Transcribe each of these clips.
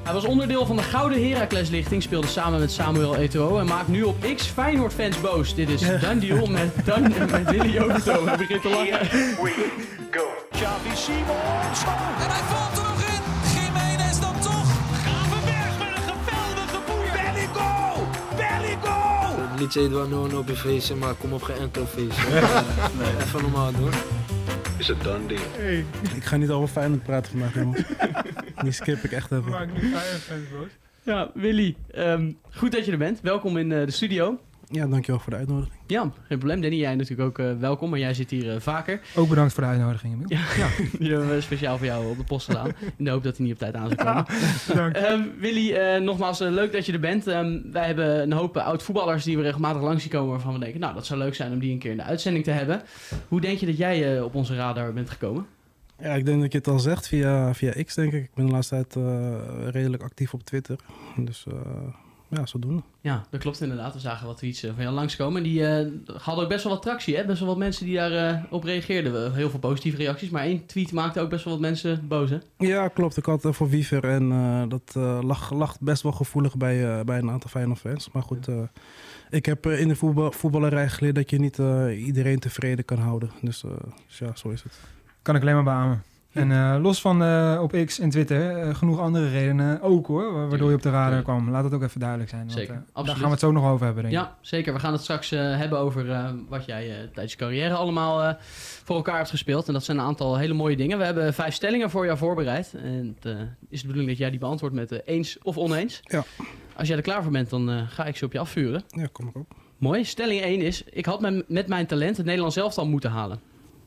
Hij was onderdeel van de Gouden Heracles-lichting, speelde samen met Samuel Eto'o en maakt nu op X Feyenoord-fans boos. Dit is Done Deal met Willy Overtoom. Hij begint te lachen. Here we go. Xavi Simons. En hij valt er nog in. Gimenez dan toch. Gravenberg met een geweldige boeien. Belligo! Het liedje heet wel no op je feestje, maar kom op geen enkel feestje. Nee, even normaal doen. Is het done deal? Hey, Ik ga niet over Feyenoord praten vandaag, jongens. Die skip ik echt even. maak nu Feyenoord-fans boos. Ja, Willy, goed dat je er bent. Welkom in de studio. Ja, dankjewel voor de uitnodiging. Ja, geen probleem. Danny, jij natuurlijk ook welkom, maar jij zit hier vaker. Ook bedankt voor de uitnodiging, Emiel. Ja, die hebben we speciaal voor jou op de post gedaan. In de hoop dat hij niet op tijd aan zou komen. Dank. Willy, nogmaals leuk dat je er bent. Wij hebben een hoop oud-voetballers die we regelmatig langs zien komen, waarvan we denken, nou, dat zou leuk zijn om die een keer in de uitzending te hebben. Hoe denk je dat jij op onze radar bent gekomen? Ja, ik denk dat je het al zegt via X, denk ik. Ik ben de laatste tijd redelijk actief op Twitter. Dus ja, zodoende. Ja, dat klopt inderdaad. We zagen wat tweets van jou langskomen. Die hadden ook best wel wat tractie, hè? Best wel wat mensen die daar op reageerden. Heel veel positieve reacties, maar één tweet maakte ook best wel wat mensen boos, hè? Ja, klopt. Ik had voor Wiever en dat lag best wel gevoelig bij een aantal Feyenoord fans. Maar goed, ik heb in de voetballerij geleerd dat je niet iedereen tevreden kan houden. Dus ja, zo is het. Kan ik alleen maar beamen. En los van op X en Twitter, genoeg andere redenen ook hoor, waardoor je op de radar kwam. Laat het ook even duidelijk zijn. Want, Zeker, daar absoluut. gaan we het zo nog over hebben, denk ik. Ja, zeker. We gaan het straks hebben over wat jij tijdens je carrière allemaal voor elkaar hebt gespeeld. En dat zijn een aantal hele mooie dingen. We hebben 5 stellingen voor jou voorbereid. En het is de bedoeling dat jij die beantwoordt met eens of oneens. Ja. Als jij er klaar voor bent, dan ga ik ze op je afvuren. Ja, kom maar op. Mooi. Stelling 1 is, ik had met mijn talent het Nederlands elftal moeten halen.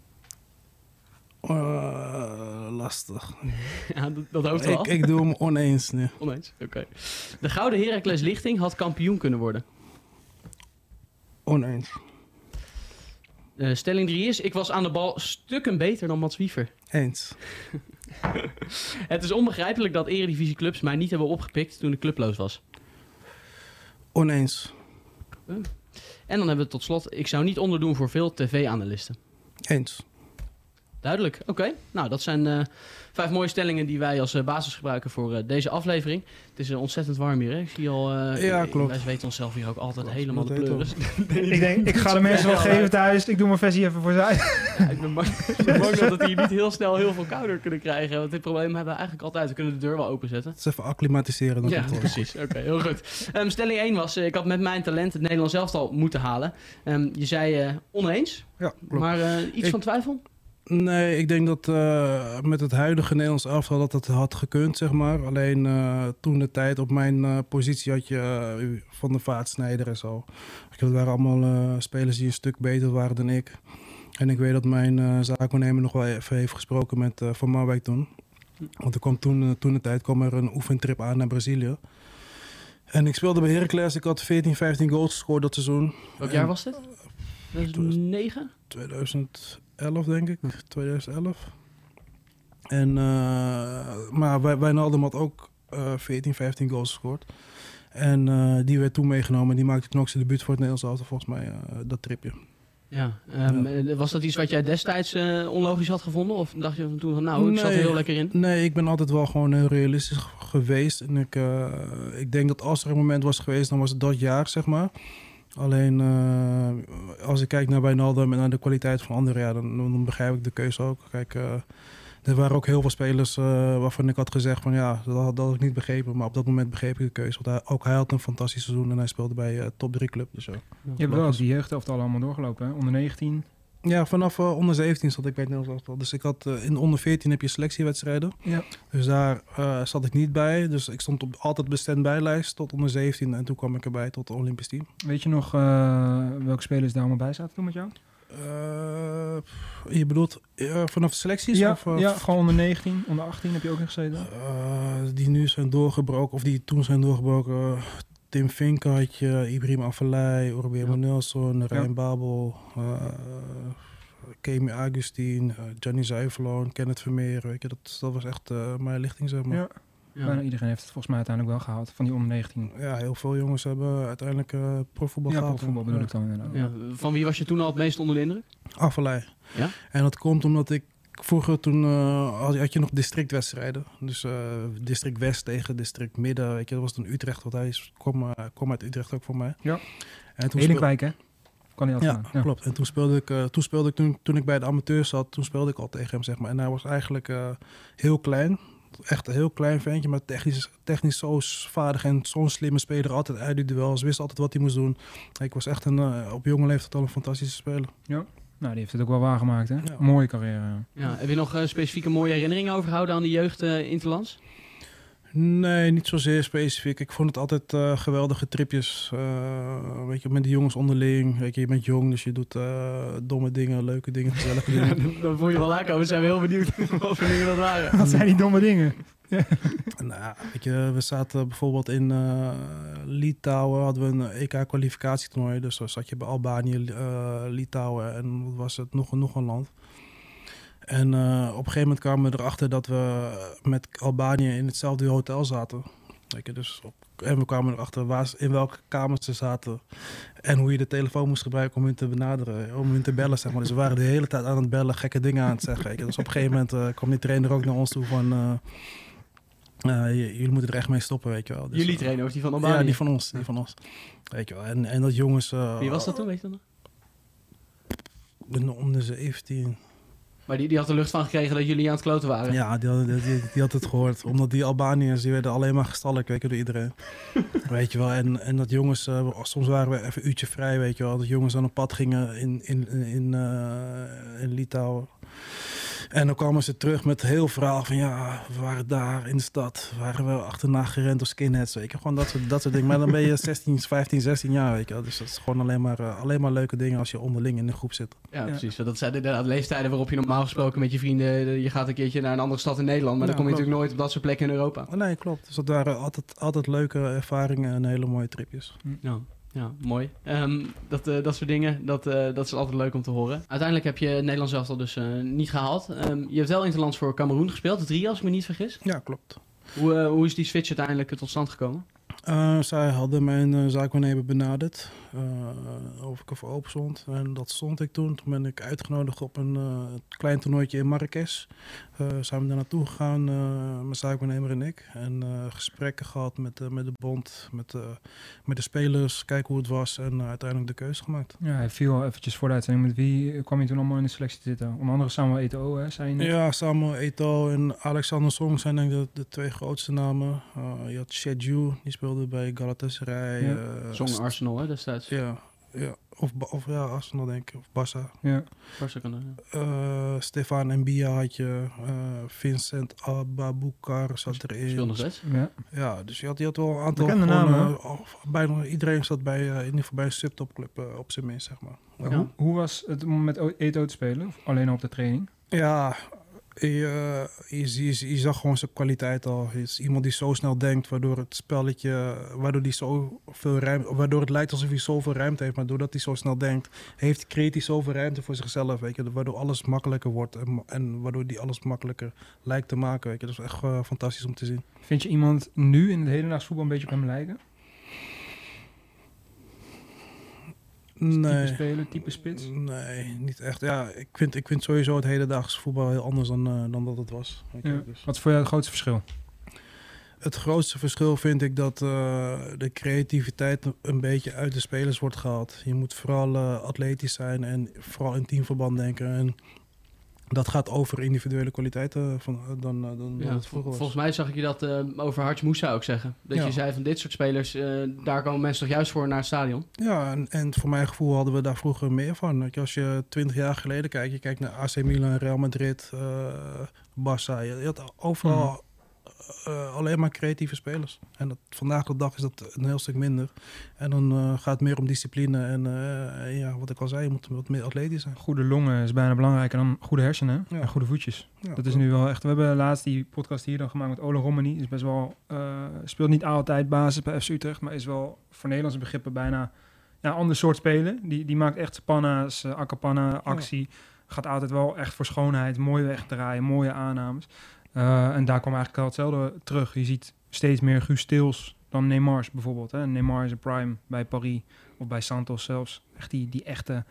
Lastig. Ja, dat hoopt wel. Ik doe hem oneens nu. Oneens, oké. De Gouden Heracles-lichting had kampioen kunnen worden. Oneens. Stelling 3 is, ik was aan de bal stukken beter dan Mats Wiever. Eens. Het is onbegrijpelijk dat eredivisieclubs mij niet hebben opgepikt toen ik clubloos was. Oneens. En dan hebben we tot slot, ik zou niet onderdoen voor veel tv-analisten. Eens. Duidelijk, oké. Nou, dat zijn 5 mooie stellingen die wij als basis gebruiken voor deze aflevering. Het is ontzettend warm hier, hè? Ik zie al... Ja, klopt. Wij weten onszelf hier ook altijd Klopt, helemaal dat de weet pleuris. Ik denk, ik ga de mensen wel geven thuis. Ik doe mijn versie even voor zij. Ja, ik ben bang dat we hier niet heel snel heel veel kouder kunnen krijgen. Want dit probleem hebben we eigenlijk altijd. We kunnen de deur wel openzetten. Het is even acclimatiseren. Ja, precies. Oké, heel goed. Stelling 1 was, ik had met mijn talent het Nederlands elftal moeten halen. Je zei oneens, Ja, klopt. maar iets van twijfel? Nee, ik denk dat met het huidige Nederlands elftal dat het had gekund, zeg maar. Alleen toen de tijd op mijn positie had je Van der Vaart, Sneijder en zo. Dat waren allemaal spelers die een stuk beter waren dan ik. En ik weet dat mijn zaakwaarnemer nog wel even heeft gesproken met Van Marwijk toen. Want er kwam toen de tijd kwam er een oefentrip aan naar Brazilië. En ik speelde bij Heracles. Ik had 14, 15 goals gescoord dat seizoen. Welk jaar was dit? 2009? 2011 denk ik, 2011. En, maar Wijnaldum had ook 14, 15 goals gescoord. En die werd toen meegenomen. Die maakte toen ook zijn debuut voor het Nederlands elftal, volgens mij, dat tripje. Ja. Was dat iets wat jij destijds onlogisch had gevonden? Of dacht je toen van, nou, ik zat er heel lekker in? Nee, ik ben altijd wel gewoon heel realistisch geweest. En ik denk dat als er een moment was geweest, dan was het dat jaar, zeg maar. Alleen als ik kijk naar Wijnaldum en naar de kwaliteit van anderen, ja, dan begrijp ik de keuze ook. Kijk, er waren ook heel veel spelers waarvan ik had gezegd van ja, dat had ik niet begrepen. Maar op dat moment begreep ik de keuze. Want ook hij had een fantastisch seizoen en hij speelde bij top 3 club. Dus, Je hebt wel die jeugdelftal allemaal doorgelopen, hè? Onder 19. Ja, vanaf onder 17 zat ik bij het Nederlands elftal. Dus ik had in onder 14 heb je selectiewedstrijden. Ja. Dus daar zat ik niet bij. Dus ik stond altijd op de stand-bijlijst tot onder 17. En toen kwam ik erbij tot het Olympisch team. Weet je nog welke spelers daar allemaal bij zaten toen met jou? Je bedoelt vanaf de selecties? Ja, of, ja, gewoon onder 19, onder 18 heb je ook nog gezeten. Die nu zijn doorgebroken, of die toen zijn doorgebroken. Tim Vinken had je, Ibrahim Afellay, Urbiemo Nelson, Rijn Babel, Kemi Augustin, Gianni Zuiverloon, Kenneth Vermeer. Weet je, dat was echt mijn lichting, zeg maar. Ja. Bijna iedereen heeft het volgens mij uiteindelijk wel gehaald, van die onder 19. Ja, heel veel jongens hebben uiteindelijk profvoetbal gehaald. Ja, profvoetbal bedoel ik dan inderdaad. Ja. Van wie was je toen al het meest onder de indruk? Afellay. Ja? En dat komt omdat ik Vroeger toen had je nog districtwedstrijden. Dus district West tegen district Midden. Weet je, dat was toen Utrecht, want hij kwam uit Utrecht ook voor mij. Ja. En toen Helinkwijk, hè? Kan niet altijd. ja, klopt. En toen ik bij de amateurs zat, toen speelde ik al tegen hem, zeg maar. En hij was eigenlijk heel klein. Echt een heel klein ventje, maar technisch zo vaardig en zo'n slimme speler. Altijd uit die duels, wist altijd wat hij moest doen. Ik was echt op jonge leeftijd al een fantastische speler. Ja. Nou, die heeft het ook wel waargemaakt, hè? Ja. Mooie carrière. Ja, heb je nog specifieke mooie herinneringen overgehouden aan de jeugd Interlands? Nee, niet zozeer specifiek. Ik vond het altijd geweldige tripjes. Weet je, met de jongens onderling. Weet je bent jong, dus je doet domme dingen, leuke dingen, gezellige dingen. Dan voel je wel aankomen. Zijn we heel benieuwd wat voor dingen dat waren. Wat zijn die domme dingen? Nou, weet je, we zaten bijvoorbeeld in Litouwen, hadden we een EK-kwalificatietoernooi. Dus dan zat je bij Albanië, Litouwen en wat was het, nog een land. En op een gegeven moment kwamen we erachter dat we met Albanië in hetzelfde hotel zaten. Weet je, en we kwamen erachter in welke kamers ze zaten. En hoe je de telefoon moest gebruiken om hun te benaderen, om hun te bellen, zeg maar. Dus we waren de hele tijd aan het bellen, gekke dingen aan het zeggen. Weet je. Dus op een gegeven moment kwam die trainer ook naar ons toe van... jullie moeten er echt mee stoppen, weet je wel. Dus, Jullie trainer of die van Albanië? Ja, die van ons. Weet je wel. En dat jongens... Wie was dat toen, weet je dat nog? Onder 17... Maar die had er lucht van gekregen dat jullie aan het kloten waren? Ja, die had het gehoord. Omdat die Albaniërs, die werden alleen maar gestalkt, weet je, door iedereen. Weet je wel. En dat jongens, soms waren we even een uurtje vrij, weet je wel. Dat jongens aan een pad gingen in Litouwen. En dan kwamen ze terug met heel verhaal van ja, we waren daar in de stad. Waren we achterna gerend door skinheads, weet je. Gewoon dat soort dingen. Maar dan ben je 15, 16 jaar, weet je wel. Dus dat is gewoon alleen maar leuke dingen als je onderling in de groep zit. Ja, precies. Dat zijn inderdaad leeftijden waarop je normaal gesproken met je vrienden... Je gaat een keertje naar een andere stad in Nederland. Maar dan kom je natuurlijk nooit op dat soort plekken in Europa. Nee, klopt. Dus dat waren altijd leuke ervaringen en hele mooie tripjes. Ja, mooi. Dat soort dingen, dat is altijd leuk om te horen. Uiteindelijk heb je het Nederlands elftal dus niet gehaald. Je hebt wel Interlands voor Kameroen gespeeld, 3 als ik me niet vergis. Ja, klopt. Hoe is die switch uiteindelijk tot stand gekomen? Zij hadden mijn zaakwaarnemer benaderd of ik ervoor open stond. En dat stond ik toen. Toen ben ik uitgenodigd op een klein toernooitje in Marrakesh. Zijn we daar naartoe gegaan, mijn zaakwaarnemer en ik. En gesprekken gehad met de bond, met de spelers. Kijken hoe het was en uiteindelijk de keuze gemaakt. Ja, hij viel eventjes voor de uitzending. Met wie kwam je toen allemaal in de selectie te zitten? Onder andere Samuel Eto'o, hè, zei je net? Ja, Samuel Eto'o en Alexander Song zijn denk ik de 2 grootste namen. Je had Shedju, die speelde bij Galatasaray. Ja. Zong Arsenal, hè, destijds. Ja. Of Arsenal denk ik, of Barça. Ja. Barça kan er, Stefan Mbia had je, Vincent Ababukar zat erin. Speelt nog steeds. Ja. Ja, dus je had wel een aantal... Bekende namen, bijna iedereen zat in ieder geval bij een subtopclub op zijn minst, zeg maar. Ja. Hoe was het om met Eto'o te spelen? Of alleen op de training? Ja, je zag gewoon zijn kwaliteit al. Het is iemand die zo snel denkt, waardoor het spelletje, waardoor het lijkt alsof hij zoveel ruimte heeft, maar doordat hij zo snel denkt, creëert hij zoveel ruimte voor zichzelf, weet je, waardoor alles makkelijker wordt en waardoor hij alles makkelijker lijkt te maken, weet je. Dat is echt fantastisch om te zien. Vind je iemand nu in het hedendaags voetbal een beetje op hem lijken? Nee. Type speler, type spits? Nee, niet echt. Ja, ik vind sowieso het hedendaags voetbal heel anders dan dat het was. Ja. Dus. Wat is voor jou het grootste verschil? Het grootste verschil vind ik dat de creativiteit een beetje uit de spelers wordt gehaald. Je moet vooral atletisch zijn en vooral in teamverband denken. En dat gaat over individuele kwaliteiten dan het vroeger was. Volgens mij zag ik je dat over Hartje Moussa ook zeggen. Dat je zei van dit soort spelers, daar komen mensen toch juist voor naar het stadion? Ja, en voor mijn gevoel hadden we daar vroeger meer van. Als je 20 jaar geleden kijkt, je kijkt naar AC Milan, Real Madrid, Barça. Je had overal alleen maar creatieve spelers. En vandaag de dag is dat een heel stuk minder. En dan gaat het meer om discipline. En wat ik al zei, je moet wat meer atletisch zijn. Goede longen is bijna belangrijker dan goede hersenen en goede voetjes. Ja, dat is nu wel echt... We hebben laatst die podcast hier dan gemaakt met Ole Romani. Is best wel... speelt niet altijd basis bij FC Utrecht, maar is wel voor Nederlandse begrippen bijna een ander soort spelen. Die maakt echt panna's, akkapanna, actie. Gaat altijd wel echt voor schoonheid, mooi wegdraaien, mooie aannames. En daar kwam eigenlijk al hetzelfde terug. Je ziet steeds meer Guus Stils dan Neymars bijvoorbeeld. Hè. Neymar is een prime bij Paris of bij Santos zelfs. Echt die echte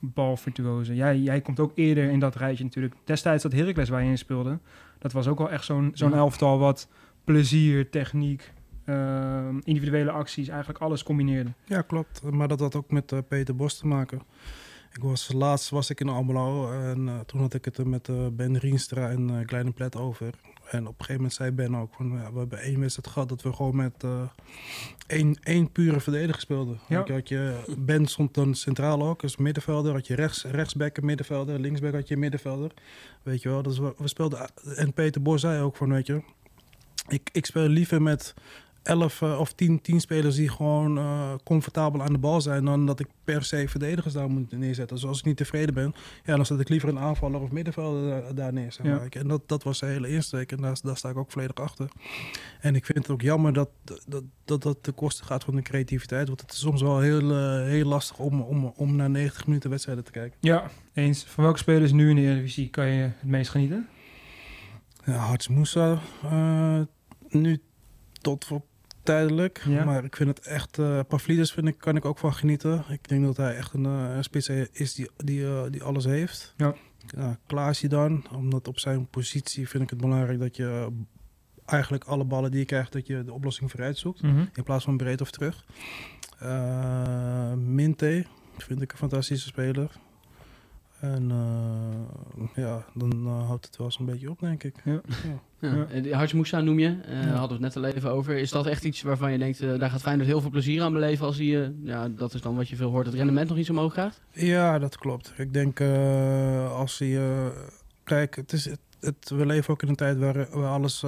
balvirtuozen. Jij komt ook eerder in dat rijtje natuurlijk. Destijds dat Heracles waar je in speelde, dat was ook wel echt zo'n elftal wat plezier, techniek, individuele acties, eigenlijk alles combineerde. Ja, klopt. Maar dat had ook met Peter Bos te maken. Laatst was ik in Almelo en toen had ik het er met Ben Rienstra en Kleine Plet over. En op een gegeven moment zei Ben ook van, we hebben 1 wedstrijd gehad dat we gewoon met één pure verdediger speelden. Ja. Ben stond dan centraal ook, dus middenvelder. Had je rechtsback een middenvelder, linksback had je een middenvelder. Weet je wel, dus we speelden. En Peter Bos zei ook van, weet je, ik speel liever met 11 of 10 spelers die gewoon comfortabel aan de bal zijn, dan dat ik per se verdedigers daar moet neerzetten. Dus als ik niet tevreden ben, dan zet ik liever een aanvaller of middenvelder daar neer. Zeg maar. En dat was de hele insteek en daar sta ik ook volledig achter. En ik vind het ook jammer dat ten koste gaat van de creativiteit, want het is soms wel heel lastig om naar 90 minuten wedstrijden te kijken. Ja, eens. Van welke spelers nu in de Eredivisie kan je het meest genieten? Ja, Harts Moussa, nu tot voor tijdelijk, maar ik vind het echt... Pavlidis kan ik ook van genieten. Ik denk dat hij echt een spits is die alles heeft. Ja. Klaasje dan, omdat op zijn positie vind ik het belangrijk dat je eigenlijk alle ballen die je krijgt, dat je de oplossing vooruit zoekt. Mm-hmm. In plaats van breed of terug. Minte vind ik een fantastische speler. En dan houdt het wel eens een beetje op, denk ik. Harts Moussa noem je, hadden we het net al even over. Is dat echt iets waarvan je denkt, daar gaat Feyenoord heel veel plezier aan beleven als hij, dat is dan wat je veel hoort, het rendement nog iets omhoog gaat? Ja, dat klopt. Ik denk als hij... kijk, we leven ook in een tijd waar alles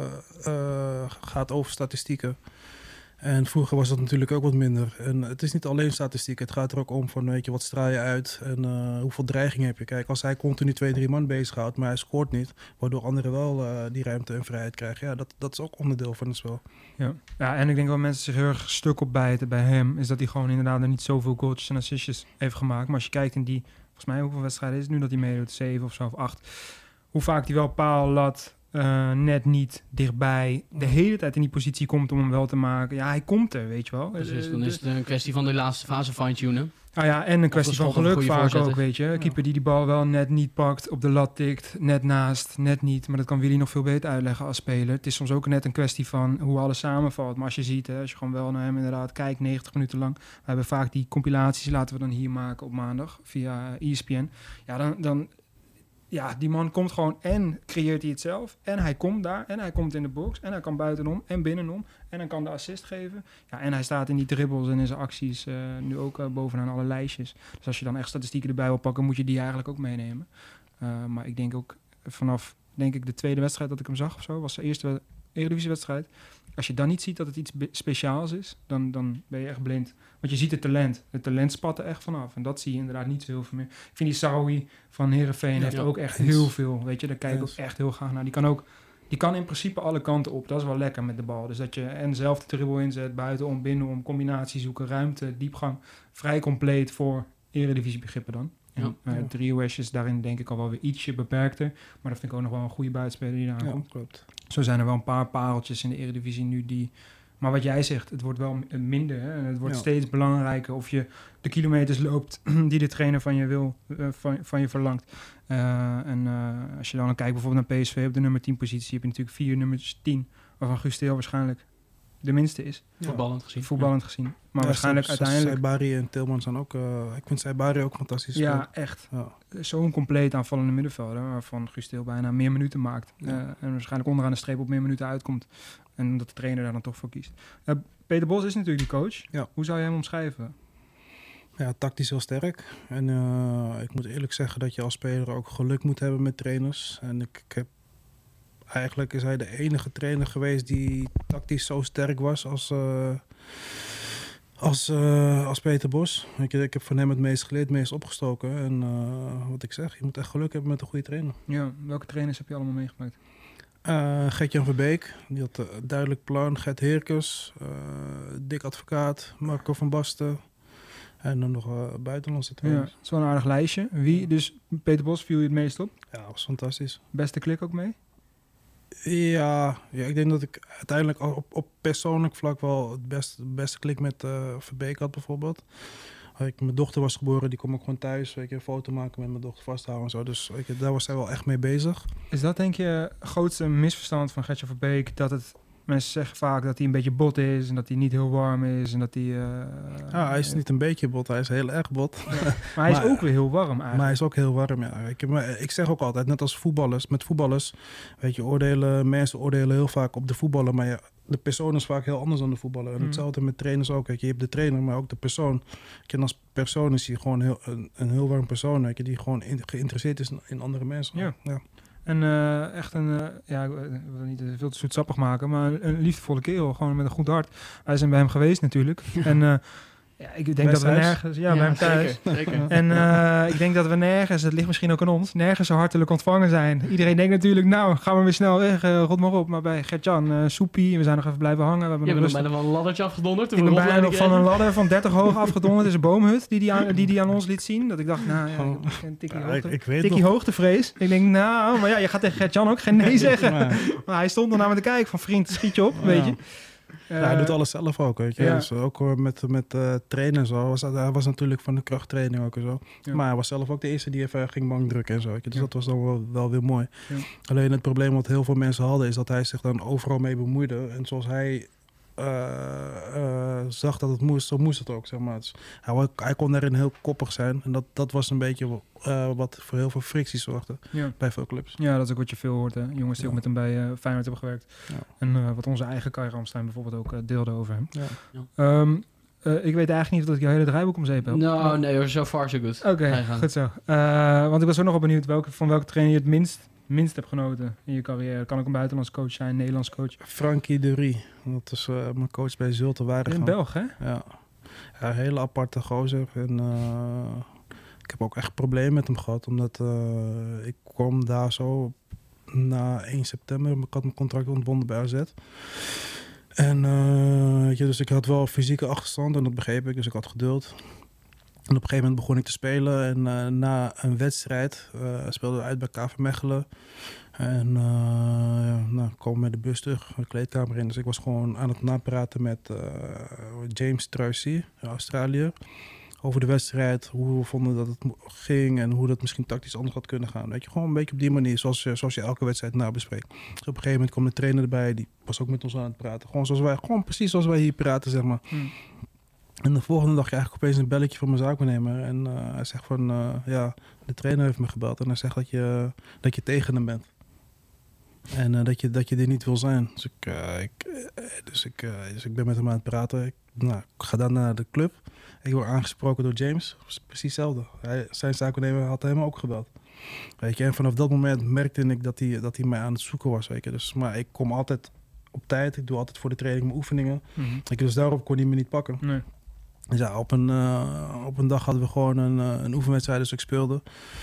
gaat over statistieken. En vroeger was dat natuurlijk ook wat minder. En het is niet alleen statistiek. Het gaat er ook om van, weet je, wat straal je uit en hoeveel dreiging heb je. Kijk, als hij continu 2-3 man bezighoudt, maar hij scoort niet, waardoor anderen wel die ruimte en vrijheid krijgen. Ja, dat is ook onderdeel van het spel. Ja, en ik denk wel mensen zich heel erg stuk op bijten bij hem, is dat hij gewoon inderdaad er niet zoveel goals en assistjes heeft gemaakt. Maar als je kijkt in die, volgens mij hoeveel wedstrijden is het nu dat hij meedoet, 7 of zo of 8. Hoe vaak hij wel paal, lat, net niet dichtbij, de hele tijd in die positie komt om hem wel te maken. Ja, hij komt er, weet je wel. Dus dan is het een kwestie van de laatste fase fine-tunen. En een kwestie van geluk vaak ook, weet je. Keeper die bal wel net niet pakt, op de lat tikt, net naast, net niet. Maar dat kan Willy nog veel beter uitleggen als speler. Het is soms ook net een kwestie van hoe alles samenvalt. Maar als je ziet, als je gewoon wel naar hem inderdaad kijkt, 90 minuten lang. We hebben vaak die compilaties, laten we dan hier maken op maandag via ESPN. Ja, dan die man komt gewoon en creëert hij het zelf. En hij komt daar en hij komt in de box. En hij kan buitenom en binnenom. En hij kan de assist geven. Ja, en hij staat in die dribbles en in zijn acties nu ook bovenaan alle lijstjes. Dus als je dan echt statistieken erbij wil pakken, moet je die eigenlijk ook meenemen. Maar ik denk ook vanaf, de tweede wedstrijd dat ik hem zag of zo, was zijn eerste Eredivisie-wedstrijd. Als je dan niet ziet dat het iets speciaals is, dan ben je echt blind. Want je ziet het talent. Het talent spat er echt vanaf. En dat zie je inderdaad niet zo heel veel meer. Ik vind die Saoui van Heerenveen heeft ook echt heel veel. Weet je, daar kijk ik ook echt heel graag naar. Die kan in principe alle kanten op. Dat is wel lekker met de bal. Dus dat je en zelf de dribbel inzet, buitenom, binnenom, combinatie zoeken, ruimte, diepgang. Vrij compleet voor Eredivisie-begrippen dan. Trio is daarin denk ik al wel weer ietsje beperkter. Maar dat vind ik ook nog wel een goede buitenspeler die daar aankomt. Klopt. Zo zijn er wel een paar pareltjes in de Eredivisie nu die... Maar wat jij zegt, het wordt wel minder. Hè? Het wordt steeds belangrijker of je de kilometers loopt die de trainer van je wil, van je verlangt. Als je dan kijkt bijvoorbeeld naar PSV op de nummer 10 positie, heb je natuurlijk 4 nummers 10, waarvan Guus Til waarschijnlijk de minste is. Voetballend gezien. Maar waarschijnlijk uiteindelijk... Saibari en Tilman zijn ook... ik vind Saibari ook fantastisch. Ja, echt. Ja. Zo'n compleet aanvallende middenvelder, waarvan Guus Til bijna meer minuten maakt. En waarschijnlijk onderaan de streep op meer minuten uitkomt. En omdat de trainer daar dan toch voor kiest. Peter Bos is natuurlijk die coach. Ja. Hoe zou je hem omschrijven? Ja, tactisch heel sterk. En ik moet eerlijk zeggen dat je als speler ook geluk moet hebben met trainers. En ik heb... Eigenlijk is hij de enige trainer geweest die tactisch zo sterk was als Peter Bos. Ik heb van hem het meest geleerd, het meest opgestoken. En wat ik zeg, je moet echt geluk hebben met een goede trainer. Ja, welke trainers heb je allemaal meegemaakt? Gert-Jan Verbeek, die had een duidelijk plan. Gert Heerkens, Dick Advocaat, Marco van Basten. En dan nog buitenlandse trainers. Ja, het is wel een aardig lijstje. Wie, dus Peter Bos viel je het meest op? Ja, was fantastisch. Beste klik ook mee? Ja, ik denk dat ik uiteindelijk op persoonlijk vlak wel het beste klik met Verbeek had bijvoorbeeld. Mijn dochter was geboren, die kwam ook gewoon thuis. Weet je, een foto maken met mijn dochter vasthouden en zo. Dus weet je, daar was hij wel echt mee bezig. Is dat denk je het grootste misverstand van Gert-Jan Verbeek? Dat mensen zeggen vaak dat hij een beetje bot is en dat hij niet heel warm is en dat hij... Hij is niet een beetje bot, hij is heel erg bot. Ja. Maar hij is ook weer heel warm eigenlijk. Maar hij is ook heel warm, ja. Ik zeg ook altijd, net als voetballers, met voetballers, weet je, mensen oordelen heel vaak op de voetballer, maar de persoon is vaak heel anders dan de voetballer. En hetzelfde met trainers ook, weet je. Je hebt de trainer, maar ook de persoon. En als persoon is hij gewoon een heel warm persoon, weet je, die gewoon geïnteresseerd is in andere mensen. Ja. Ja. En echt ik wil niet veel te zoetsappig maken, maar een liefdevolle kerel, gewoon met een goed hart. Wij zijn bij hem geweest natuurlijk. En ik denk Bij dat we thuis? nergens... Ja, bij hem thuis. Zeker. En ik denk dat we nergens, het ligt misschien ook aan ons, nergens zo hartelijk ontvangen zijn. Iedereen denkt natuurlijk, nou, gaan we weer snel weg, rot maar op. Maar bij Gert-Jan, soepie, we zijn nog even blijven hangen. We hebben Je nog bent rustig... bijna van een laddertje afgedonderd. Ik ben bijna nog van een ladder van 30 hoog afgedonderd. Het is een boomhut die aan ons liet zien. Dat ik dacht, nou ja, ik heb een tikkie hoogtevrees. Ik denk, nou, maar ja, je gaat tegen Gert-Jan ook geen nee zeggen. Maar hij stond er naar me te kijken van, vriend, schiet je op, weet je. Hij doet alles zelf ook, weet je. Ja. Dus ook met trainen en zo. Hij was natuurlijk van de krachttraining ook en zo. Ja. Maar hij was zelf ook de eerste die even ging bankdrukken en zo. Weet je. Dus dat was dan wel weer mooi. Ja. Alleen het probleem wat heel veel mensen hadden is dat hij zich dan overal mee bemoeide. En zoals hij zag dat het moest, zo moest het ook, zeg maar. Dus hij kon daarin heel koppig zijn. En dat was een beetje wat voor heel veel frictie zorgde bij veel clubs. Ja, dat is ook wat je veel hoort, hè. Jongens die ook met hem bij Feyenoord hebben gewerkt. Ja. En wat onze eigen Kai Ramstein bijvoorbeeld ook deelde over hem. Ja. Ik weet eigenlijk niet of ik jouw hele draaiboek om zeep heb. Nou, nee hoor, zo far so good. Oké, goed zo. Want ik was ook nog wel benieuwd van welke trainer je het minst hebt genoten in je carrière. Kan ook een buitenlands coach zijn, een Nederlands coach. Frankie de Rie, dat is mijn coach bij Zulte Waregem. In Belg, hè? Ja, een hele aparte gozer. En ik heb ook echt problemen met hem gehad, omdat ik kwam daar zo na 1 september. Ik had mijn contract ontbonden bij AZ. En dus ik had wel fysieke achterstand en dat begreep ik, dus ik had geduld. En op een gegeven moment begon ik te spelen en na een wedstrijd speelden we uit bij KV Mechelen. En kwam met de bus terug, de kleedkamer in. Dus ik was gewoon aan het napraten met James Trucy, Australië. Over de wedstrijd, hoe we vonden dat het ging en hoe dat misschien tactisch anders had kunnen gaan. Weet je, gewoon een beetje op die manier, zoals je elke wedstrijd nabespreekt. Dus op een gegeven moment kwam de trainer erbij, die was ook met ons aan het praten. Gewoon precies zoals wij hier praten, zeg maar. En de volgende dag krijg ik opeens een belletje van mijn zaakwaarnemer. En hij zegt van, de trainer heeft me gebeld. En hij zegt dat je tegen hem bent. En dat je er niet wil zijn. Dus ik ben met hem aan het praten. Ik ga dan naar de club. Ik word aangesproken door James. Precies hetzelfde. Zijn zaakwaarnemer had hem ook gebeld. Weet je, en vanaf dat moment merkte ik dat hij mij aan het zoeken was. Weet je. Dus, maar ik kom altijd op tijd. Ik doe altijd voor de training mijn oefeningen. Dus daarop kon hij me niet pakken. Nee. Dus ja, op een dag hadden we gewoon een oefenwedstrijd, dus ik speelde.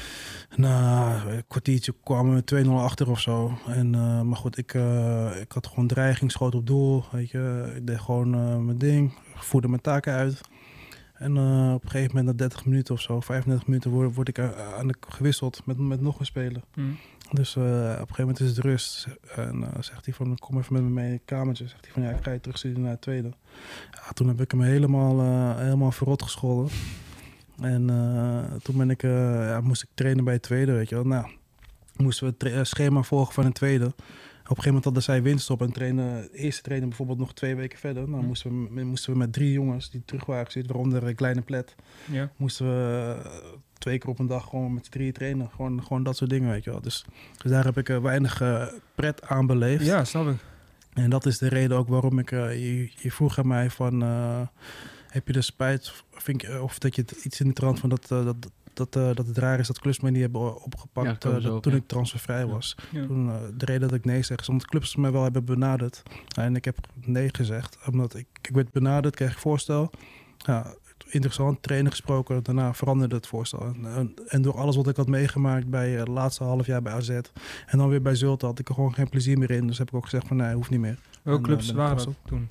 Na een kwartiertje kwamen we 2-0 achter of zo. Maar goed, ik had gewoon dreiging, schoot op doel. Weet je. Ik deed gewoon mijn ding, voerde mijn taken uit. En op een gegeven moment, na 30 minuten of zo, 35 minuten, word ik gewisseld met nog een speler. Dus op een gegeven moment is het rust. En zegt hij van, kom even met me mee in het kamertje. Zegt hij van, ja, ik ga je terugsturen naar het tweede. Ja, toen heb ik hem helemaal verrot gescholden. En toen moest ik trainen bij het tweede, weet je wel. Nou, moesten we het schema volgen van een tweede. Op een gegeven moment hadden zij winst op en eerste trainen bijvoorbeeld nog 2 weken verder. Nou, moesten we met 3 jongens die terug waren gezeten, waaronder een kleine plet. Ja. Moesten we 2 keer op een dag gewoon met z'n 3 trainen. Gewoon dat soort dingen, weet je wel. Dus daar heb ik weinig pret aan beleefd. Ja, snap ik. En dat is de reden ook waarom ik... je vroeg aan mij van... heb je er spijt? Of dat je het iets in de trant van dat het raar is dat clubs mij niet hebben opgepakt toen ik transfervrij was. Ja. Toen, de reden dat ik nee zeg is omdat clubs mij wel hebben benaderd. En ik heb nee gezegd. Omdat ik werd benaderd, kreeg ik voorstel. Ja, interessant, trainer gesproken. Daarna veranderde het voorstel. En door alles wat ik had meegemaakt bij het laatste half jaar bij AZ. En dan weer bij Zulte had ik er gewoon geen plezier meer in. Dus heb ik ook gezegd van nee, hoeft niet meer. Welke clubs waren dat toen?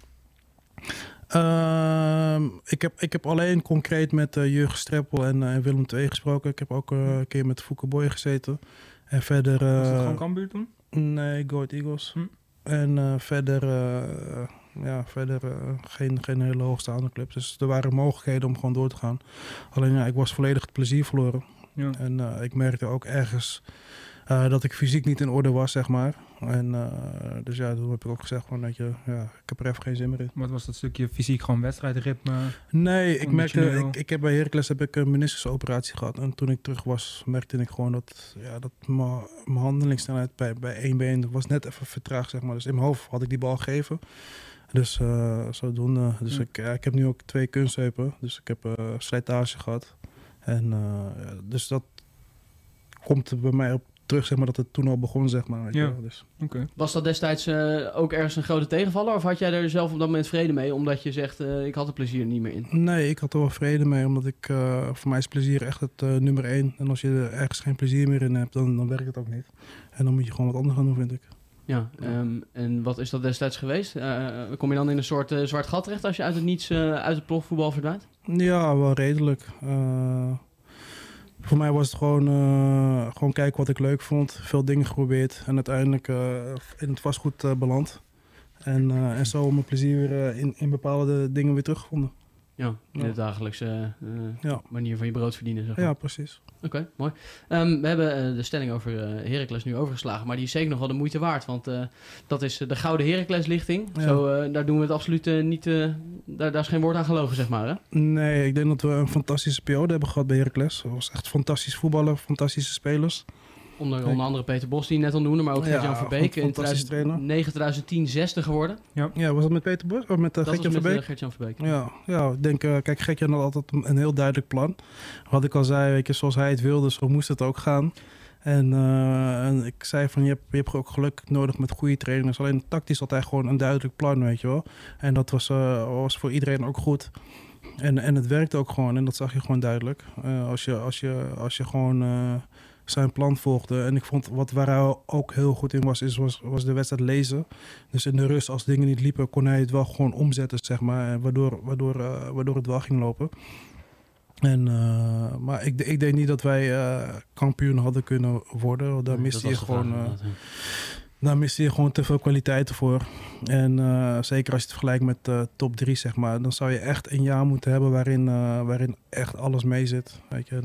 Ik heb alleen concreet met Jurgen Streppel en Willem II gesproken. Ik heb ook een keer met Fouke Boy gezeten. En verder... Was het gewoon Cambuur toen? Nee, Go Ahead Eagles. En verder ja, verder geen hele hoogstaande club. Dus er waren mogelijkheden om gewoon door te gaan. Alleen ik was volledig het plezier verloren. Ja. En ik merkte ook ergens dat ik fysiek niet in orde was, zeg maar. En dus ja, toen heb ik ook gezegd van, dat ik heb er even geen zin meer in. Wat was dat stukje fysiek, gewoon wedstrijdritme? Nee, ik merkte, Conditioneel. ik heb bij Heracles een meniscusoperatie gehad. En toen ik terug was, merkte ik gewoon dat mijn handelingssnelheid bij één been was net even vertraagd, zeg maar. Dus in mijn hoofd had ik die bal gegeven. Dus zodoende. Dus ik heb nu ook 2 kunstheupen. Dus ik heb slijtage gehad. En dus dat komt bij mij op terug, zeg maar, dat het toen al begon, zeg maar. Weet je wel. Dus. Oké. Was dat destijds ook ergens een grote tegenvaller? Of had jij er zelf op dat moment vrede mee? Omdat je zegt, ik had er plezier niet meer in. Nee, ik had er wel vrede mee. Omdat voor mij is plezier echt het nummer 1. En als je er ergens geen plezier meer in hebt, dan werkt het ook niet. En dan moet je gewoon wat anders gaan doen, vind ik. Ja, en wat is dat destijds geweest? Kom je dan in een soort zwart gat terecht als je uit het niets uit het profvoetbal verdwijnt? Ja, wel redelijk. Voor mij was het gewoon kijken wat ik leuk vond. Veel dingen geprobeerd. En uiteindelijk in het vastgoed beland. En zo mijn plezier weer in bepaalde dingen weer teruggevonden. Ja, in Ja. de dagelijkse manier van je brood verdienen, zeg maar. Ja, precies. Oké, mooi. We hebben de stelling over Heracles nu overgeslagen, maar die is zeker nog wel de moeite waard. Want dat is de Gouden Heracles-lichting. Ja. Zo, daar doen we het absoluut niet... daar is geen woord aan gelogen, zeg maar, hè? Nee, ik denk dat we een fantastische periode hebben gehad bij Heracles. Het was echt fantastisch voetballen, fantastische spelers. Onder andere Peter Bos, die je net al noemde, maar ook Ja, Gert-Jan Verbeek. In fantastisch trainer. 2010 zesde geworden. Ja, was dat met Peter Bos of met Dat Gert-Jan was met Verbeek? Gert-Jan Verbeek. Ja, ik denk, kijk, Gert-Jan had altijd een heel duidelijk plan. Wat ik al zei, weet je, zoals hij het wilde, zo moest het ook gaan. En ik zei van, je hebt ook geluk nodig met goede trainers. Alleen tactisch had hij gewoon een duidelijk plan, weet je wel. En dat was voor iedereen ook goed. En het werkte ook gewoon en dat zag je gewoon duidelijk. Als je gewoon zijn plan volgde. En ik vond waar hij ook heel goed in was de wedstrijd lezen. Dus in de rust, als dingen niet liepen, kon hij het wel gewoon omzetten, zeg maar. Waardoor het wel ging lopen. Maar ik denk niet dat wij kampioen hadden kunnen worden. Daar miste je gewoon... Daar miste je gewoon te veel kwaliteiten voor. En zeker als je het vergelijkt met top 3, zeg maar. Dan zou je echt een jaar moeten hebben waarin echt alles mee zit. Weet je,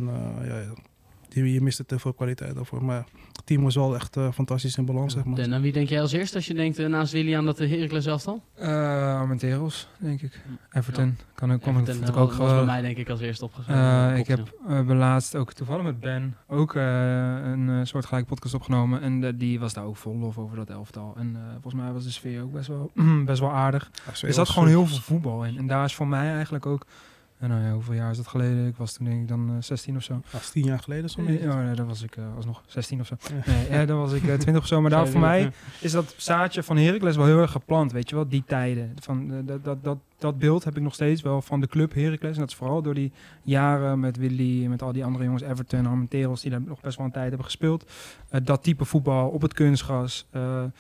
je miste te veel kwaliteit daarvoor. Maar het team was wel echt fantastisch in balans, zeg maar. En aan wie denk jij als eerste als je denkt naast Willian dat de Heracles elftal? Armenteros, denk ik. Everton. Vond ik ook was bij geweldig. mij denk ik als eerste opgegaan. Ik heb laatst ook toevallig met Ben ook een soortgelijke podcast opgenomen. En die was daar ook vol lof over dat elftal. En volgens mij was de sfeer ook best wel aardig. Ja, Er zat gewoon heel veel voetbal in. En daar is voor mij eigenlijk ook... hoeveel jaar is dat geleden? Ik was toen denk ik dan 16 of zo. Dat is 10 jaar geleden zo'n beetje. Nee, dan was ik alsnog 16 of zo. Nee, dan was ik 20 of zo. Maar daar voor mij is dat zaadje van Heracles wel heel erg geplant, weet je wel, die tijden. Dat beeld heb ik nog steeds wel van de club Heracles. En dat is vooral door die jaren met Willy en met al die andere jongens, Everton, Armenteros, die daar nog best wel een tijd hebben gespeeld. Dat type voetbal op het kunstgras.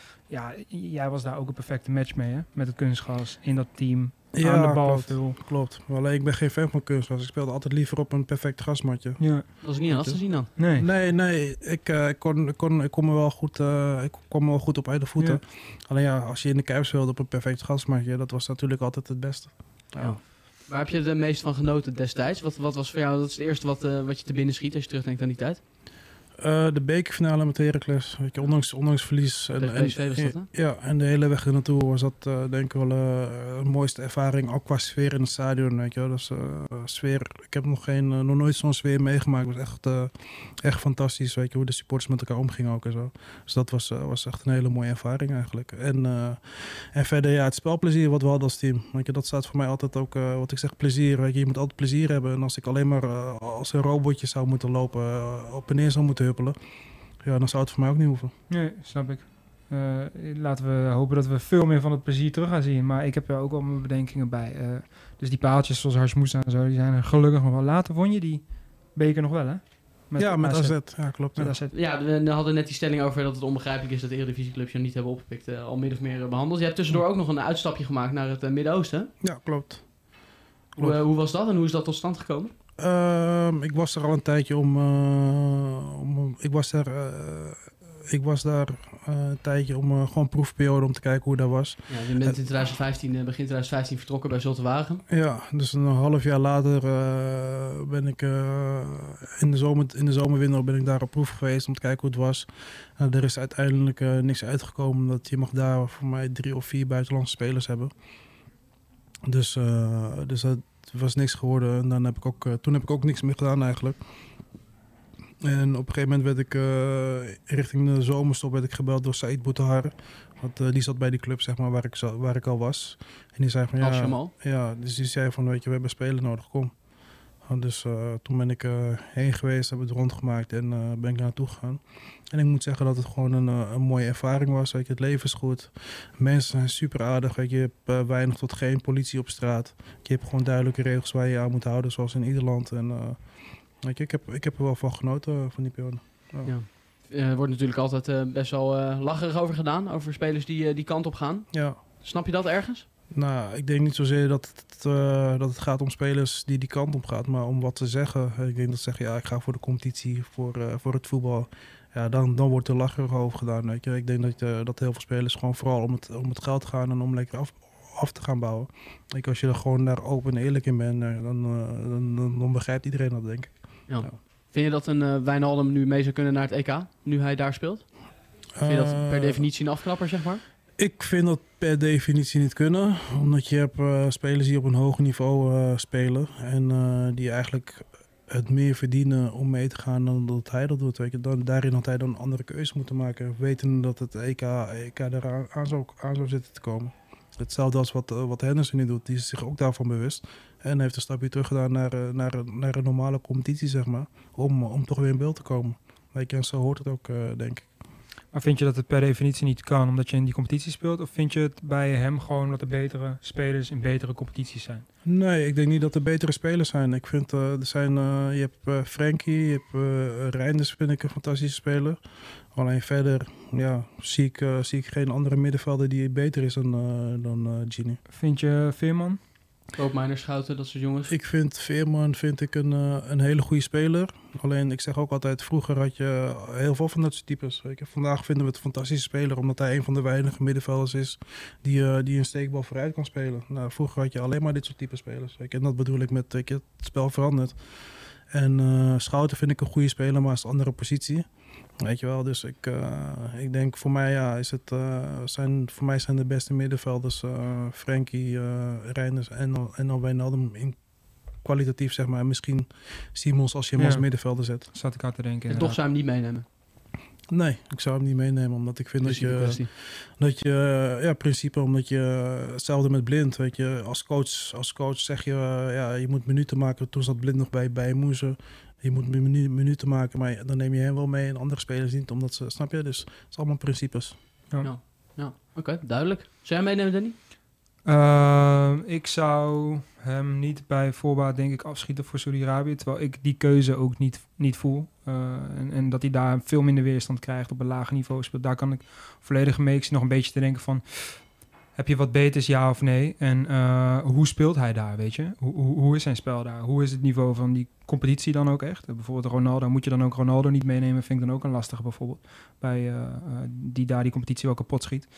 Jij was daar ook een perfecte match mee, hè? Met het kunstgras, in dat team. Aan de bal veel. Klopt. Alleen ik ben geen fan van kunstgras. Ik speelde altijd liever op een perfect grasmatje. Ja. Dat was niet anders te zien dan. Nee. Nee, ik kon me wel goed, ik kwam me wel goed op uit de voeten. Ja. Alleen als je in de Kuip speelde op een perfect grasmatje, dat was natuurlijk altijd het beste. Ja. Waar heb je het meest van genoten destijds? Wat was voor jou, dat is het eerste wat je te binnen schiet als je terugdenkt aan die tijd? De bekerfinale met Heracles, weet je, ondanks verlies. Tegen PSV was dat, hè? Ja, en de hele weg er naartoe was dat denk ik wel de mooiste ervaring, ook qua sfeer in het stadion, weet je wel. Dus sfeer, ik heb nog nooit zo'n sfeer meegemaakt. Het was echt fantastisch, weet je, hoe de supporters met elkaar omgingen ook en zo. Dus dat was echt een hele mooie ervaring eigenlijk. En verder, het spelplezier wat we hadden als team. Weet je, dat staat voor mij altijd ook, wat ik zeg, plezier. Weet je moet altijd plezier hebben. En als ik alleen maar als een robotje zou moeten lopen, op en neer zou moeten huppelen, ja, dan zou het voor mij ook niet hoeven. Nee, snap ik. Laten we hopen dat we veel meer van het plezier terug gaan zien. Maar ik heb er ook wel mijn bedenkingen bij. Dus die paaltjes zoals Harsmoesa en zo, die zijn er gelukkig nog wel. Later won je die beker nog wel, hè? Met AZ. Ja, klopt. Met AZ. Ja, we hadden net die stelling over dat het onbegrijpelijk is dat de Eredivisieclubs je niet hebben opgepikt. Al min of meer behandeld. Je hebt tussendoor ook nog een uitstapje gemaakt naar het Midden-Oosten. Ja, klopt. Hoe was dat en hoe is dat tot stand gekomen? Ik was er al een tijdje ik was er ik was daar een tijdje om gewoon proefperiode om te kijken hoe dat was. Ja, je bent in begin 2015 vertrokken bij Zulte Waregem. Ja, dus een half jaar later ben ik in de zomerwinter ben ik daar op proef geweest om te kijken hoe het was. Er is uiteindelijk niks uitgekomen, omdat je mag daar voor mij 3 of 4 buitenlandse spelers hebben. Dus dat was niks geworden. En dan toen heb ik ook niks meer gedaan eigenlijk. En op een gegeven moment werd ik richting de zomerstop werd ik gebeld door Saïd Boutahar. Want die zat bij die club zeg maar, waar ik al was. En die zei van dus die zei van weet je, we hebben spelen nodig, kom. Dus toen ben ik heen geweest, hebben we het rondgemaakt en ben ik daar naartoe gegaan. En ik moet zeggen dat het gewoon een mooie ervaring was. Weet je, het leven is goed. Mensen zijn super aardig. Weet je, je hebt weinig tot geen politie op straat. Je hebt gewoon duidelijke regels waar je je aan moet houden, zoals in ieder land. En weet je, ik heb er wel van genoten van die periode. Ja. Er wordt natuurlijk altijd best wel lacherig over gedaan, over spelers die kant op gaan. Ja. Snap je dat ergens? Nou, ik denk niet zozeer dat het gaat om spelers die kant op gaan, maar om wat ze zeggen. Ik denk dat ze zeggen, ja, ik ga voor de competitie, voor het voetbal. Ja, dan wordt er lacherig over gedaan. Weet je. Ik denk dat heel veel spelers gewoon vooral om het geld gaan en om lekker af te gaan bouwen. Als je er gewoon daar open en eerlijk in bent, dan begrijpt iedereen dat, denk ik. Ja. Vind je dat een Wijnaldum nu mee zou kunnen naar het EK, nu hij daar speelt? Vind je dat per definitie een afknapper, zeg maar? Ik vind dat per definitie niet kunnen. Omdat je hebt spelers die op een hoog niveau spelen. En die eigenlijk het meer verdienen om mee te gaan dan dat hij dat doet. Weet je. Daarin had hij dan een andere keuze moeten maken. Weten dat het EK eraan aan zou zitten te komen. Hetzelfde als wat Henderson nu doet. Die is zich ook daarvan bewust. En heeft een stapje terug gedaan naar een normale competitie, zeg maar. Om toch weer in beeld te komen. Weet je, en zo hoort het ook, denk ik. Maar vind je dat het per definitie niet kan omdat je in die competitie speelt? Of vind je het bij hem gewoon dat er betere spelers in betere competities zijn? Nee, ik denk niet dat er betere spelers zijn. Ik vind, je hebt Frenkie, je hebt Reinders, vind ik een fantastische speler. Alleen verder zie ik geen andere middenvelder die beter is dan Gini. Vind je Veerman? Koopmeiners, Schouten, dat soort jongens. Ik vind Veerman een hele goede speler. Alleen ik zeg ook altijd, vroeger had je heel veel van dat soort types. Weet je. Vandaag vinden we het een fantastische speler, omdat hij een van de weinige middenvelders is die een steekbal vooruit kan spelen. Nou, vroeger had je alleen maar dit soort type spelers. Weet je. En dat bedoel ik met het spel verandert. En Schouten vind ik een goede speler, maar is een andere positie. Weet je wel, dus ik denk voor mij zijn de beste middenvelders Frenkie, Reinders en dan Wijnaldum in kwalitatief, zeg maar. Misschien Simons als je hem als middenvelder zet. Zat ik aan te denken. En toch zou je hem niet meenemen? Nee, ik zou hem niet meenemen, omdat ik vind omdat je hetzelfde met Blind, weet je, als coach zeg je, je moet minuten maken. Toen zat Blind nog bij Moezen. Je moet minuten maken, maar dan neem je hem wel mee en andere spelers niet, omdat ze, snap je? Dus het is allemaal principes. Ja. Oké, duidelijk. Zou jij meenemen, Danny? Ik zou hem niet bij voorbaat, denk ik, afschieten voor Saudi-Arabië, terwijl ik die keuze ook niet voel. En dat hij daar veel minder weerstand krijgt op een lager niveau speelt. Daar kan ik volledig mee. Ik zit nog een beetje te denken van, heb je wat beters, ja of nee? En hoe speelt hij daar, weet je? Hoe is zijn spel daar? Hoe is het niveau van die competitie dan ook echt? Bijvoorbeeld Ronaldo, moet je dan ook Ronaldo niet meenemen? Vind ik dan ook een lastige bijvoorbeeld. Bij die daar die competitie wel kapot schiet.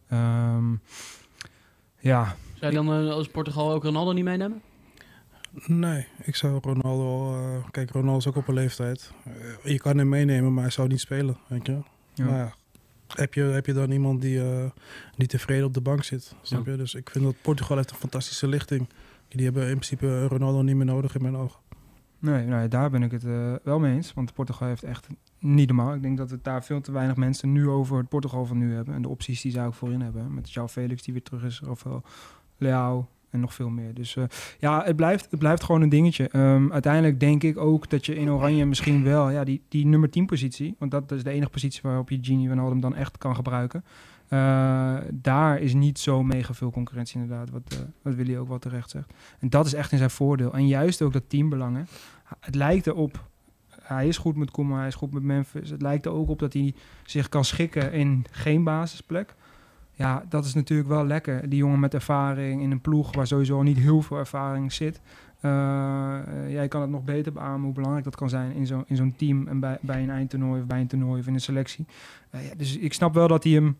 Ja. Zou je dan als Portugal ook Ronaldo niet meenemen? Nee, ik zou Ronaldo... kijk, Ronaldo is ook op een leeftijd. Je kan hem meenemen, maar hij zou niet spelen, weet je. Ja. Maar heb je dan iemand die tevreden op de bank zit, snap je? Dus ik vind dat Portugal heeft een fantastische lichting. Die hebben in principe Ronaldo niet meer nodig in mijn ogen. Nee, daar ben ik het wel mee eens. Want Portugal heeft echt niet normaal. Ik denk dat het daar veel te weinig mensen nu over het Portugal van nu hebben. En de opties die zij ook voorin hebben. Met João Felix die weer terug is. Rafael Leao en nog veel meer. Dus het blijft gewoon een dingetje. Uiteindelijk denk ik ook dat je in Oranje misschien wel... die nummer 10 positie. Want dat is de enige positie waarop je Gini Wijnaldum dan echt kan gebruiken. Daar is niet zo mega veel concurrentie inderdaad, wat Willy ook wel terecht zegt. En dat is echt in zijn voordeel. En juist ook dat teambelangen. Het lijkt erop, hij is goed met Koeman, hij is goed met Memphis. Het lijkt er ook op dat hij zich kan schikken in geen basisplek. Ja, dat is natuurlijk wel lekker. Die jongen met ervaring in een ploeg waar sowieso niet heel veel ervaring zit. Jij kan het nog beter beamen hoe belangrijk dat kan zijn in zo'n team en bij een eindtoernooi of bij een toernooi of in een selectie. Dus ik snap wel dat hij hem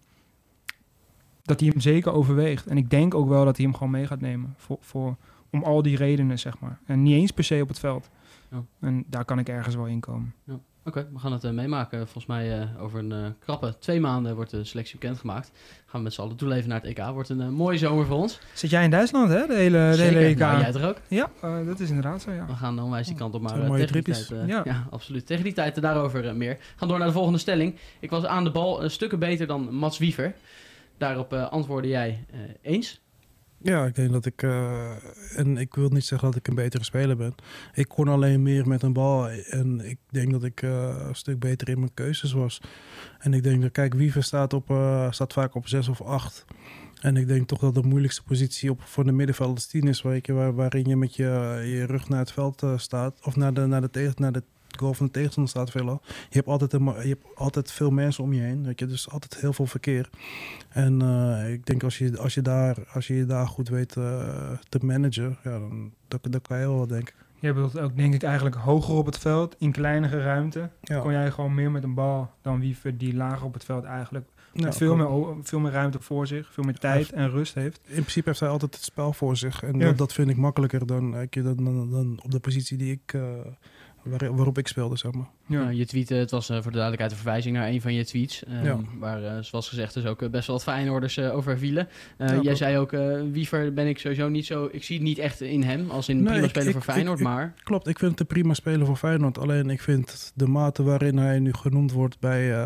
zeker overweegt. En ik denk ook wel dat hij hem gewoon mee gaat nemen om al die redenen, zeg maar. En niet eens per se op het veld. Ja. En daar kan ik ergens wel in komen. Ja. Oké, we gaan het meemaken. Volgens mij over een krappe 2 maanden wordt de selectie bekendgemaakt. Gaan we met z'n allen toeleven naar het EK. Wordt een mooie zomer voor ons. Zit jij in Duitsland, hè? De hele EK? Nou, jij er ook? Ja, dat is inderdaad zo, ja. We gaan onwijs die kant op, maar mooie tegen die tripjes. tijd... Ja. Absoluut. Tegen die tijd daarover meer. Gaan door naar de volgende stelling. Ik was aan de bal stukken beter dan Mats Wiever. Daarop antwoordde jij eens. Ja, ik denk dat en ik wil niet zeggen dat ik een betere speler ben. Ik kon alleen meer met een bal en ik denk dat ik een stuk beter in mijn keuzes was. En ik denk dat, kijk, Wiever staat vaak op 6 of 8. En ik denk toch dat de moeilijkste positie voor de middenvelders 10 is, waarin je met je rug naar het veld staat. Of naar de goal van de tegenstander staat veelal. Je hebt altijd veel mensen om je heen. Weet je, dus altijd heel veel verkeer. En ik denk als je daar goed weet te managen, ja, dan kan je wel wat, denk ik. Jij bedoelt ook, denk ik, eigenlijk hoger op het veld, in kleinere ruimte. Ja. Kon jij gewoon meer met een bal dan Wiever die lager op het veld eigenlijk met veel meer ruimte voor zich, veel meer tijd en rust heeft. In principe heeft hij altijd het spel voor zich. En Ja. dat vind ik makkelijker dan op de positie die ik... waarop ik speelde, zeg maar. Ja. Je tweet, het was voor de duidelijkheid een verwijzing naar een van je tweets. Waar, zoals gezegd, dus ook best wel wat Feyenoorders over vielen. Jij klopt. zei ook, Wiever ben ik sowieso niet zo... Ik zie het niet echt in hem, als in prima speler voor Feyenoord, maar... Klopt, ik vind het een prima speler voor Feyenoord. Alleen ik vind de mate waarin hij nu genoemd wordt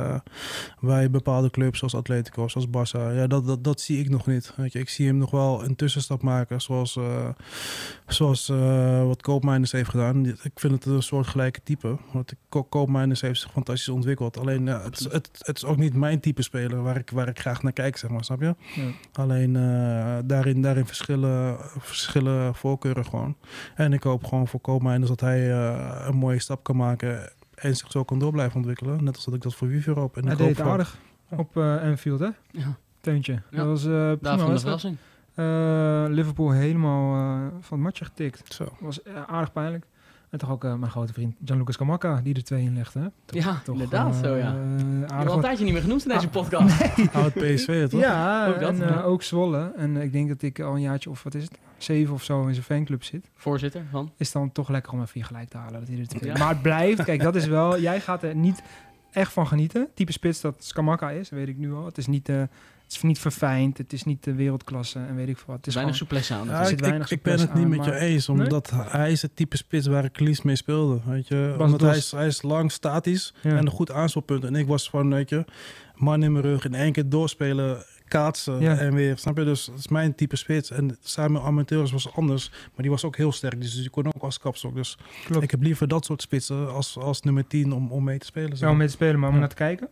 bij bepaalde clubs, zoals Atletico, zoals Barça, ja, dat zie ik nog niet. Weet je, ik zie hem nog wel een tussenstap maken, zoals wat Koopmeiners heeft gedaan. Ik vind het een soort gelijke type. Want Koopmeiners heeft zich fantastisch ontwikkeld. Alleen het is ook niet mijn type speler waar ik graag naar kijk, zeg maar, snap je? Ja. Alleen daarin verschillen voorkeuren gewoon. En ik hoop gewoon voor Koopmeiners dat hij een mooie stap kan maken en zich zo kan door blijven ontwikkelen. Net als dat ik dat voor Wiever hoop. En Hij ik deed hoop het aardig op Anfield, hè? Ja. Teuntje. Ja. Dat was Daar prima van de wedstrijd. verrassing. Liverpool helemaal van het matje getikt. Zo. Dat was aardig pijnlijk. En toch ook mijn grote vriend Gianluca Scamacca, die er 2 in legde. Hè? Ja, inderdaad zo, ja. Je hebt al Aardig een tijdje niet meer genoemd in deze podcast. Oud PSV, toch? ja, Ook dat, en ja. ook Zwolle. En ik denk dat ik al een jaartje of 7 of zo in zijn fanclub zit. Voorzitter van. Is dan toch lekker om even je gelijk te halen. Dat hij er 2. Ja. Maar het blijft, kijk, dat is wel... Jij gaat er niet echt van genieten. Type spits dat Scamacca is, weet ik nu al. Het is niet verfijnd, het is niet de wereldklasse en weet ik veel wat. Het is Weinig gewoon, souplesse aan. Ja, Er zit weinig ik ben het surplus niet aan, met je maar- eens, omdat hij is het type spits waar ik liefst mee speelde. Weet je? Bas Omdat Dost. hij is lang, statisch Ja. en een goed aanspelpunt. En ik was van, weet je, man in mijn rug in 1 keer doorspelen, kaatsen Ja. en weer. Snap je? Dus dat is mijn type spits. En Samuel Amateurs was anders, maar die was ook heel sterk. Dus die kon ook als kapstok. Dus Klopt. ik heb liever dat soort spitsen als nummer 10 om mee te spelen. zeg Zo maar. mee te spelen, maar om Ja. naar te kijken.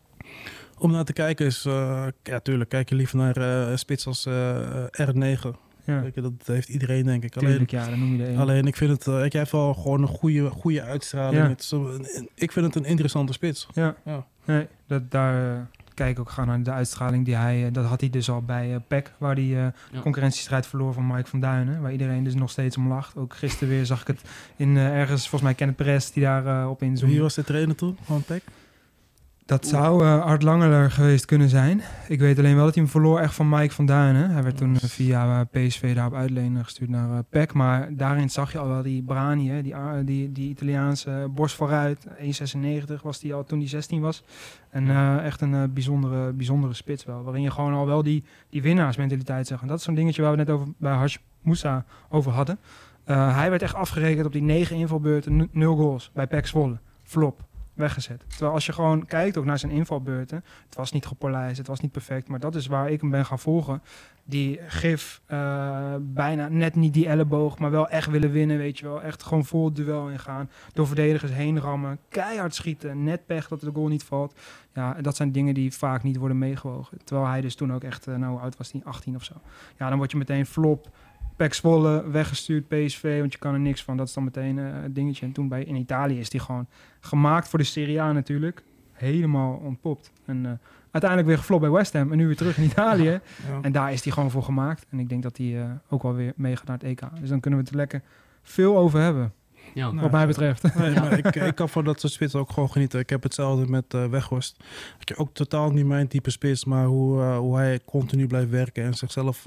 Om naar te kijken is, ja tuurlijk, kijk je liever naar spits als R9. Ja, Weet je, dat heeft iedereen, denk ik. tuurlijk, ja, dan noem je de een. Alleen ik vind het, jij hebt wel gewoon een goede uitstraling. Ja. Het is ik vind het een interessante spits. Ja, Ja. nee, daar kijk ik ook gaan naar de uitstraling die hij... dat had hij dus al bij PEC, waar hij concurrentiestrijd verloor van Mike van Duinen. Waar iedereen dus nog steeds om lacht. Ook gisteren weer zag ik het in ergens, volgens mij Kenneth Perez, die daar op inzoomde. Wie was de trainer toen van PEC? Dat zou Art Langeler geweest kunnen zijn. Ik weet alleen wel dat hij hem verloor echt van Mike van Duinen. Hij werd toen via PSV daar op uitleen gestuurd naar PEC. Maar daarin zag je al wel die Brani, hè, die Italiaanse borst vooruit. 1,96 was die al toen hij 16 was. En echt een bijzondere spits wel. Waarin je gewoon al wel die winnaarsmentaliteit zag. En dat is zo'n dingetje waar we net over bij Hash Moussa over hadden. Hij werd echt afgerekend op die 9 invalbeurten, 0 goals bij PEC Zwolle. Flop. Weggezet. Terwijl als je gewoon kijkt ook naar zijn invalbeurten, het was niet gepolijst, het was niet perfect, maar dat is waar ik hem ben gaan volgen. Die gif, bijna net niet die elleboog, maar wel echt willen winnen, weet je wel. Echt gewoon vol het duel ingaan, door verdedigers heen rammen, keihard schieten, net pech dat de goal niet valt. Ja, dat zijn dingen die vaak niet worden meegewogen. Terwijl hij dus toen ook echt, hoe oud was hij? 18 of zo. Ja, dan word je meteen flop. PEC Zwolle, weggestuurd, PSV, want je kan er niks van. Dat is dan meteen het dingetje. En toen in Italië is die gewoon gemaakt voor de Serie A natuurlijk. Helemaal ontpopt. En uiteindelijk weer geflopt bij West Ham en nu weer terug in Italië. Ja. En daar is hij gewoon voor gemaakt. En ik denk dat hij ook wel weer meegaat naar het EK. Dus dan kunnen we het er lekker veel over hebben, Ja. wat mij betreft. Nee, maar ik kan van dat soort spits ook gewoon genieten. Ik heb hetzelfde met Weghorst. Ik heb ook totaal niet mijn type spits, maar hoe hij continu blijft werken en zichzelf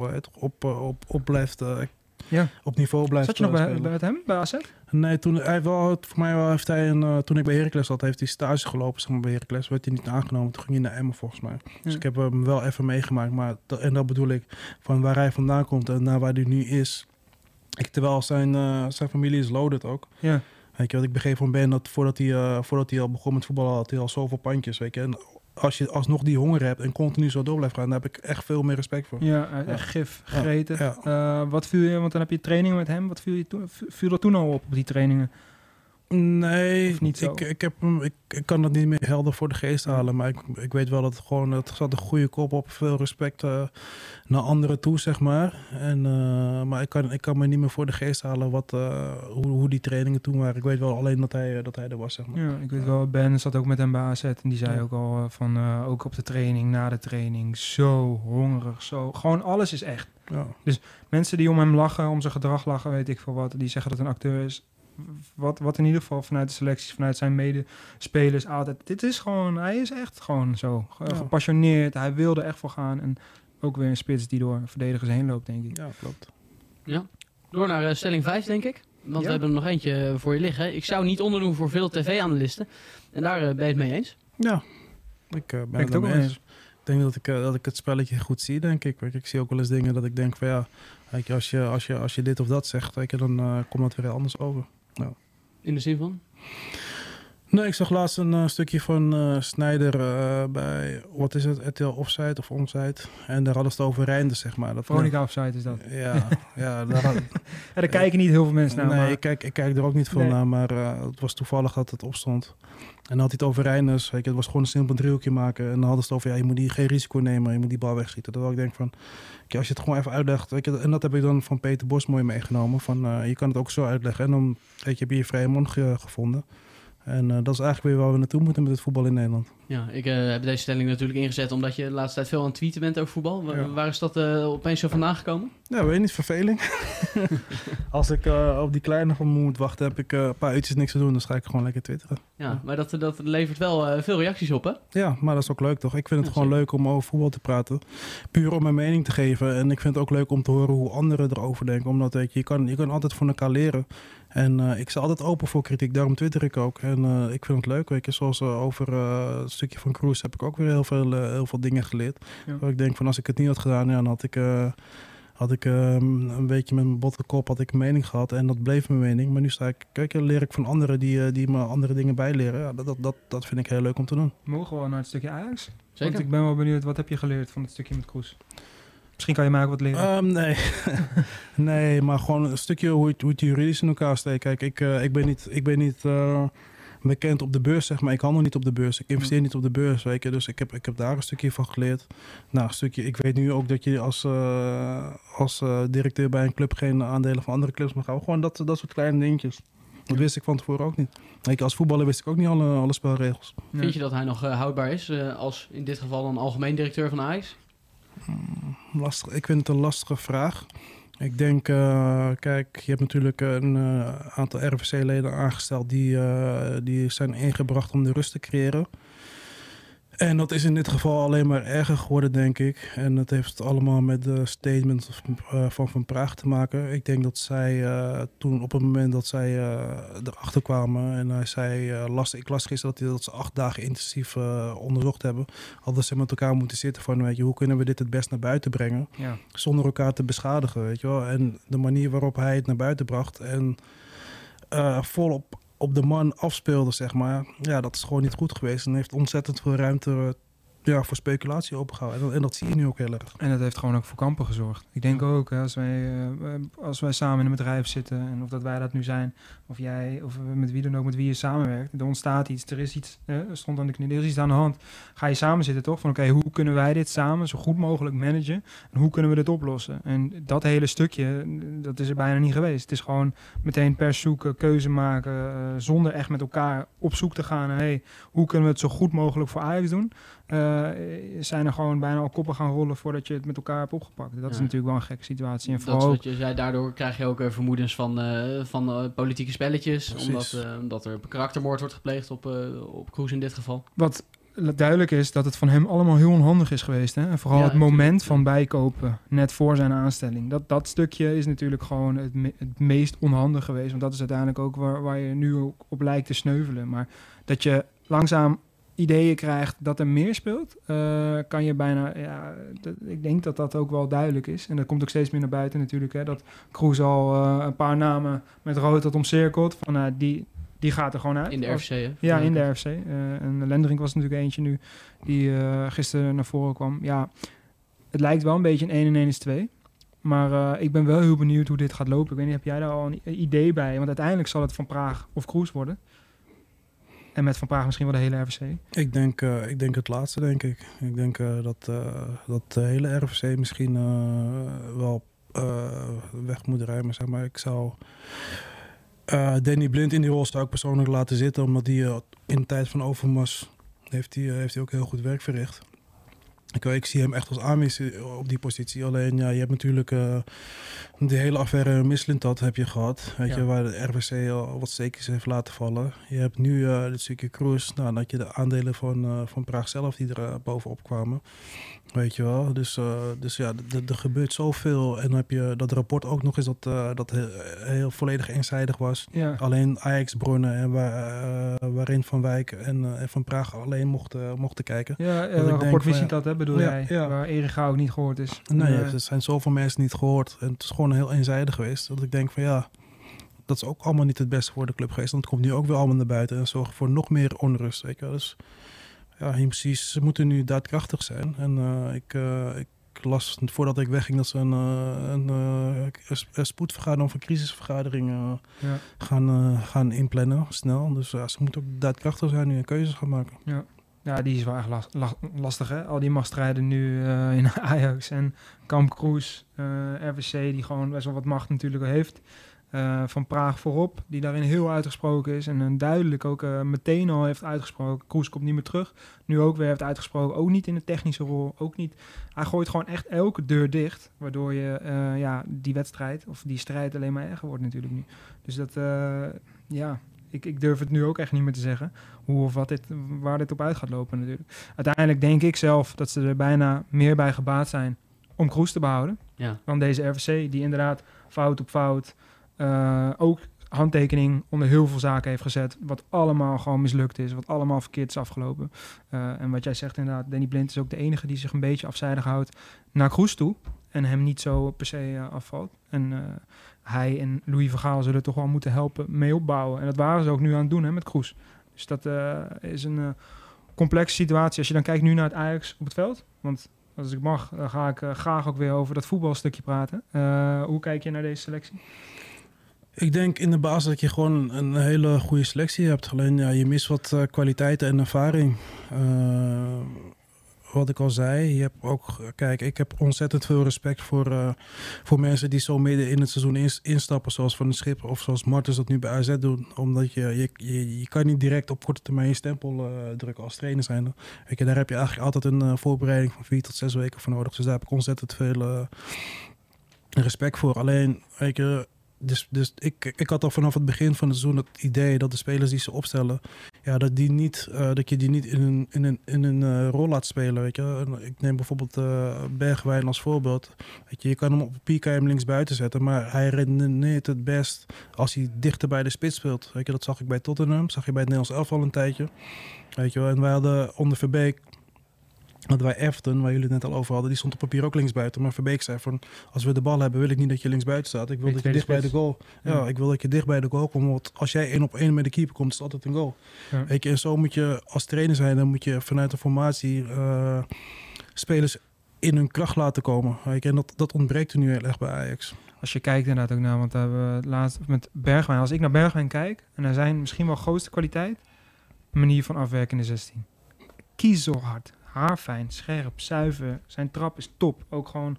op blijft... op niveau blijft. Zat je nog bij spelen. hem, bij AZ? Nee, toen heeft hij toen ik bij Heracles zat, heeft hij stage gelopen, zeg maar, bij Heracles. Werd hij niet aangenomen, toen ging hij naar Emmen volgens mij. Dus ik heb hem wel even meegemaakt, maar en dat bedoel ik, van waar hij vandaan komt en naar waar hij nu is. Terwijl zijn familie is loaded ook. Ja. Weet je wat ik begreep van Ben, dat voordat hij al begon met voetballen, had hij al zoveel pandjes, weet je. En als je alsnog die honger hebt en continu zo door blijft gaan, daar heb ik echt veel meer respect voor. Ja, echt gif, gegeten. Ja. Wat viel je, want dan heb je trainingen met hem. Wat viel er toen al op die trainingen? Nee, Of niet zo? ik kan dat niet meer helder voor de geest halen. Maar ik weet wel dat het zat een goede kop op. Veel respect naar anderen toe, zeg maar. Maar ik kan me niet meer voor de geest halen hoe die trainingen toen waren. Ik weet wel alleen dat hij er was, zeg maar. Ja, ik weet wel, Ben zat ook met hem bij AZ. En die zei ook al ook op de training, na de training, zo hongerig. Zo. Gewoon alles is echt. Ja. Dus mensen die om hem lachen, om zijn gedrag lachen, weet ik veel wat. Die zeggen dat een acteur is. Wat in ieder geval vanuit de selecties, vanuit zijn medespelers altijd. Hij is echt gewoon zo gepassioneerd. Hij wilde echt voor gaan. En ook weer een spits die door verdedigers heen loopt, denk ik. Ja, klopt. Ja. Door naar stelling 5, denk ik. Want we hebben er nog eentje voor je liggen. Ik zou niet onderdoen voor veel tv-analisten. En daar ben je het mee eens? Ja, ik ben het ook mee eens. Ik denk dat ik het spelletje goed zie, denk ik. Ik zie ook wel eens dingen dat ik denk van ja, weet je, als je dit of dat zegt, weet je, dan komt dat weer anders over. Nou. In de zin van? Nee, ik zag laatst een stukje van Sneijder bij, wat is het, RTL Offside of Onside. En daar hadden ze het over Reinders, zeg maar. Veronica Offside is dat. Ja, daar kijken niet heel veel mensen naar. Nee, maar... ik kijk er ook niet veel naar, maar het was toevallig dat het opstond. En dan had hij het over Reinders, weet je, het was gewoon een simpel driehoekje maken. En dan hadden ze het over, je moet geen risico nemen, je moet die bal wegschieten. Terwijl ik denk van, als je het gewoon even uitlegt, weet je, en dat heb ik dan van Peter Bos mooi meegenomen, van je kan het ook zo uitleggen. En dan heb je vrije mond gevonden. En dat is eigenlijk weer waar we naartoe moeten met het voetbal in Nederland. Ja, ik heb deze stelling natuurlijk ingezet omdat je de laatste tijd veel aan het tweeten bent over voetbal. Waar is dat opeens zo vandaan gekomen? Ja, weet je niet, verveling. Als ik op die kleine van moet wachten, heb ik een paar uurtjes niks te doen, dan ga ik gewoon lekker twitteren. Ja, maar dat levert wel veel reacties op, hè? Ja, maar dat is ook leuk, toch? Ik vind het gewoon leuk om over voetbal te praten. Puur om mijn mening te geven. En ik vind het ook leuk om te horen hoe anderen erover denken. Omdat weet je kan altijd van elkaar leren. En ik sta altijd open voor kritiek, daarom twitter ik ook. En ik vind het leuk, weet je. Zoals over het stukje van Kroes heb ik ook weer heel veel dingen geleerd. Ja. Waar ik denk van als ik het niet had gedaan, dan had ik een beetje met mijn botte kop had ik een mening gehad. En dat bleef mijn mening. Maar nu leer ik van anderen die me andere dingen bijleren. Ja, dat vind ik heel leuk om te doen. Mogen we wel naar het stukje Ajax? Zeker. Want ik ben wel benieuwd, wat heb je geleerd van het stukje met Kroes? Misschien kan je mij ook wat leren. Nee. Nee, maar gewoon een stukje hoe het juridisch in elkaar steekt. Kijk, ik ben niet bekend op de beurs, zeg maar. Ik handel niet op de beurs. Ik investeer niet op de beurs, weet je. Dus ik heb daar een stukje van geleerd. Nou, een stukje. Ik weet nu ook dat je als directeur bij een club geen aandelen van andere clubs mag houden. Gewoon dat soort kleine dingetjes. Dat wist ik van tevoren ook niet. Weet je, als voetballer wist ik ook niet alle spelregels. Vind je dat hij nog houdbaar is als in dit geval een algemeen directeur van Ajax? Lastig. Ik vind het een lastige vraag. Ik denk, kijk, je hebt natuurlijk een aantal RVC-leden aangesteld die zijn ingebracht om de rust te creëren. En dat is in dit geval alleen maar erger geworden, denk ik. En dat heeft allemaal met de statement van Praag te maken. Ik denk dat zij toen op het moment dat zij erachter kwamen en hij zei, ik las gisteren dat ze 8 dagen intensief onderzocht hebben. Hadden ze met elkaar moeten zitten van, weet je, hoe kunnen we dit het best naar buiten brengen? Ja. Zonder elkaar te beschadigen, weet je wel. En de manier waarop hij het naar buiten bracht en volop op de man afspeelde, zeg maar. Ja, dat is gewoon niet goed geweest. En heeft ontzettend veel ruimte voor speculatie opengehouden. En dat zie je nu ook heel erg. En dat heeft gewoon ook voor kampen gezorgd. Ik denk ook, als wij samen in een bedrijf zitten, en of dat wij dat nu zijn, of jij, of met wie dan ook, met wie je samenwerkt, er ontstaat iets, er is iets, er stond aan de knie, er is iets aan de hand. Ga je samen zitten, toch? Van oké, hoe kunnen wij dit samen zo goed mogelijk managen? En hoe kunnen we dit oplossen? En dat hele stukje, dat is er bijna niet geweest. Het is gewoon meteen pers zoeken, keuze maken, zonder echt met elkaar op zoek te gaan. Hey, hoe kunnen we het zo goed mogelijk voor Ajax doen? zijn er gewoon bijna al koppen gaan rollen voordat je het met elkaar hebt opgepakt. Dat is natuurlijk wel een gekke situatie. En Dat vooral is wat je zei, daardoor krijg je ook vermoedens van politieke spelletjes. Omdat er karaktermoord wordt gepleegd op Kroes in dit geval. wat duidelijk is dat het van hem allemaal heel onhandig is geweest. Hè? En vooral Ja, het moment natuurlijk. van bijkopen, net voor zijn aanstelling. Dat stukje is natuurlijk gewoon het meest onhandig geweest. Want dat is uiteindelijk ook waar je nu ook op lijkt te sneuvelen. Maar dat je langzaam ideeën krijgt dat er meer speelt, kan je bijna... Ja, ik denk dat dat ook wel duidelijk is. En dat komt ook steeds meer naar buiten natuurlijk. Hè? Dat Kroes al een paar namen met rood had omcirkeld. Van die gaat er gewoon uit. In de RFC, hè? Ja, in de RFC. En Lendering was natuurlijk eentje nu die gisteren naar voren kwam. Ja, het lijkt wel een beetje een 1 en 1 is 2. Maar ik ben wel heel benieuwd hoe dit gaat lopen. Ik weet niet, heb jij daar al een idee bij? Want uiteindelijk zal het Van Praag of Kroes worden. En met Van Praag misschien wel de hele RFC. Ik denk het laatste, denk ik. Ik denk dat de hele RFC misschien wel weg moet ruimen, zeg maar. Ik zou... Danny Blind in die rol zou ik persoonlijk laten zitten, omdat die in de tijd van Overmars heeft hij ook heel goed werk verricht. Ik zie hem echt als aanwezig op die positie. Alleen, ja, je hebt natuurlijk de hele affaire Mislintat heb je gehad. Weet je, waar de RWC al wat steekjes heeft laten vallen. Je hebt nu dit stukje Kroes. Nou, dat je de aandelen van Praag zelf die er bovenop kwamen. Weet je wel. Dus ja, er gebeurt zoveel. En dan heb je dat rapport ook nog eens dat heel volledig eenzijdig was. Ja. Alleen Ajax-bronnen en waarin Van Wijk en Van Praag alleen mochten kijken. Ja, een rapport Mislintat, hè, bedoel jij? Ja. Waar Erika ook niet gehoord is. Nee, er zijn zoveel mensen niet gehoord. En het is gewoon heel eenzijdig geweest. Dat ik denk van ja, dat is ook allemaal niet het beste voor de club geweest. Want het komt nu ook weer allemaal naar buiten. En zorgt voor nog meer onrust. Weet je wel. Dus ja, precies. Ze moeten nu daadkrachtig zijn. En ik las voordat ik wegging dat ze een spoedvergadering of een crisisvergadering gaan inplannen. Snel. Dus ze moeten ook daadkrachtig zijn nu en keuzes gaan maken. Ja, die is wel echt lastig, hè? Al die machtsstrijden nu in Ajax en Kamp Kroes, RWC, die gewoon best wel wat macht natuurlijk heeft. Van Praag voorop, die daarin heel uitgesproken is en duidelijk ook meteen al heeft uitgesproken. Kroes komt niet meer terug. Nu ook weer heeft uitgesproken, ook niet in de technische rol, ook niet. Hij gooit gewoon echt elke deur dicht, waardoor je die wedstrijd of die strijd alleen maar erger wordt natuurlijk nu. Dus dat, ik durf het nu ook echt niet meer te zeggen hoe of waar dit op uit gaat lopen natuurlijk. Uiteindelijk denk ik zelf dat ze er bijna meer bij gebaat zijn om Kroes te behouden dan deze RWC, die inderdaad fout op fout ook handtekening onder heel veel zaken heeft gezet, wat allemaal gewoon mislukt is, wat allemaal verkeerd is afgelopen. En wat jij zegt inderdaad, Danny Blind is ook de enige die zich een beetje afzijdig houdt naar Kroes toe en hem niet zo per se afvalt. En hij en Louis van Gaal zullen toch wel moeten helpen mee opbouwen. En dat waren ze ook nu aan het doen, hè, met Kroes. Dus dat is een complexe situatie. Als je dan kijkt nu naar het Ajax op het veld, want als ik mag, dan ga ik graag ook weer over dat voetbalstukje praten. Hoe kijk je naar deze selectie? Ik denk in de basis dat je gewoon een hele goede selectie hebt. Alleen je mist wat kwaliteiten en ervaring. Wat ik al zei, je hebt ook... Kijk, ik heb ontzettend veel respect voor mensen die zo midden in het seizoen instappen, zoals Van der Schip of zoals Martens dat nu bij AZ doen. Omdat je kan niet direct op korte termijn je stempel drukken als trainer zijn. Kijk, daar heb je eigenlijk altijd een voorbereiding van 4 tot 6 weken voor nodig. Dus daar heb ik ontzettend veel respect voor. Alleen, weet je... Dus ik had al vanaf het begin van het seizoen het idee dat de spelers die ze opstellen, dat je die niet in een rol laat spelen. Weet je? Ik neem bijvoorbeeld Bergwijn als voorbeeld. Weet je kan hem op papier links buiten zetten, maar hij redeneert het best als hij dichter bij de spits speelt. Weet je, dat zag ik bij Tottenham, zag je bij het Nederlands elftal een tijdje. Weet je, en wij hadden onder Verbeek, hadden wij Everton, waar jullie het net al over hadden, die stond op papier ook linksbuiten. Maar Verbeek zei van, als we de bal hebben, wil ik niet dat je linksbuiten staat. Ik wil dat je dicht bij de goal. Ja, ik wil dat je dicht bij de goal komt. Want als jij 1-op-1 met de keeper komt, is het altijd een goal. Ja. Weet je, en zo moet je als trainer zijn, dan moet je vanuit de formatie spelers in hun kracht laten komen. Weet je, en dat ontbreekt er nu heel erg bij Ajax. Als je kijkt inderdaad ook naar, want we hebben het laatst met Bergwijn. Als ik naar Bergwijn kijk, en hij zijn misschien wel grootste kwaliteit, manier van afwerken in de 16. Kies zo hard. Haarfijn, scherp, zuiver. Zijn trap is top. Ook gewoon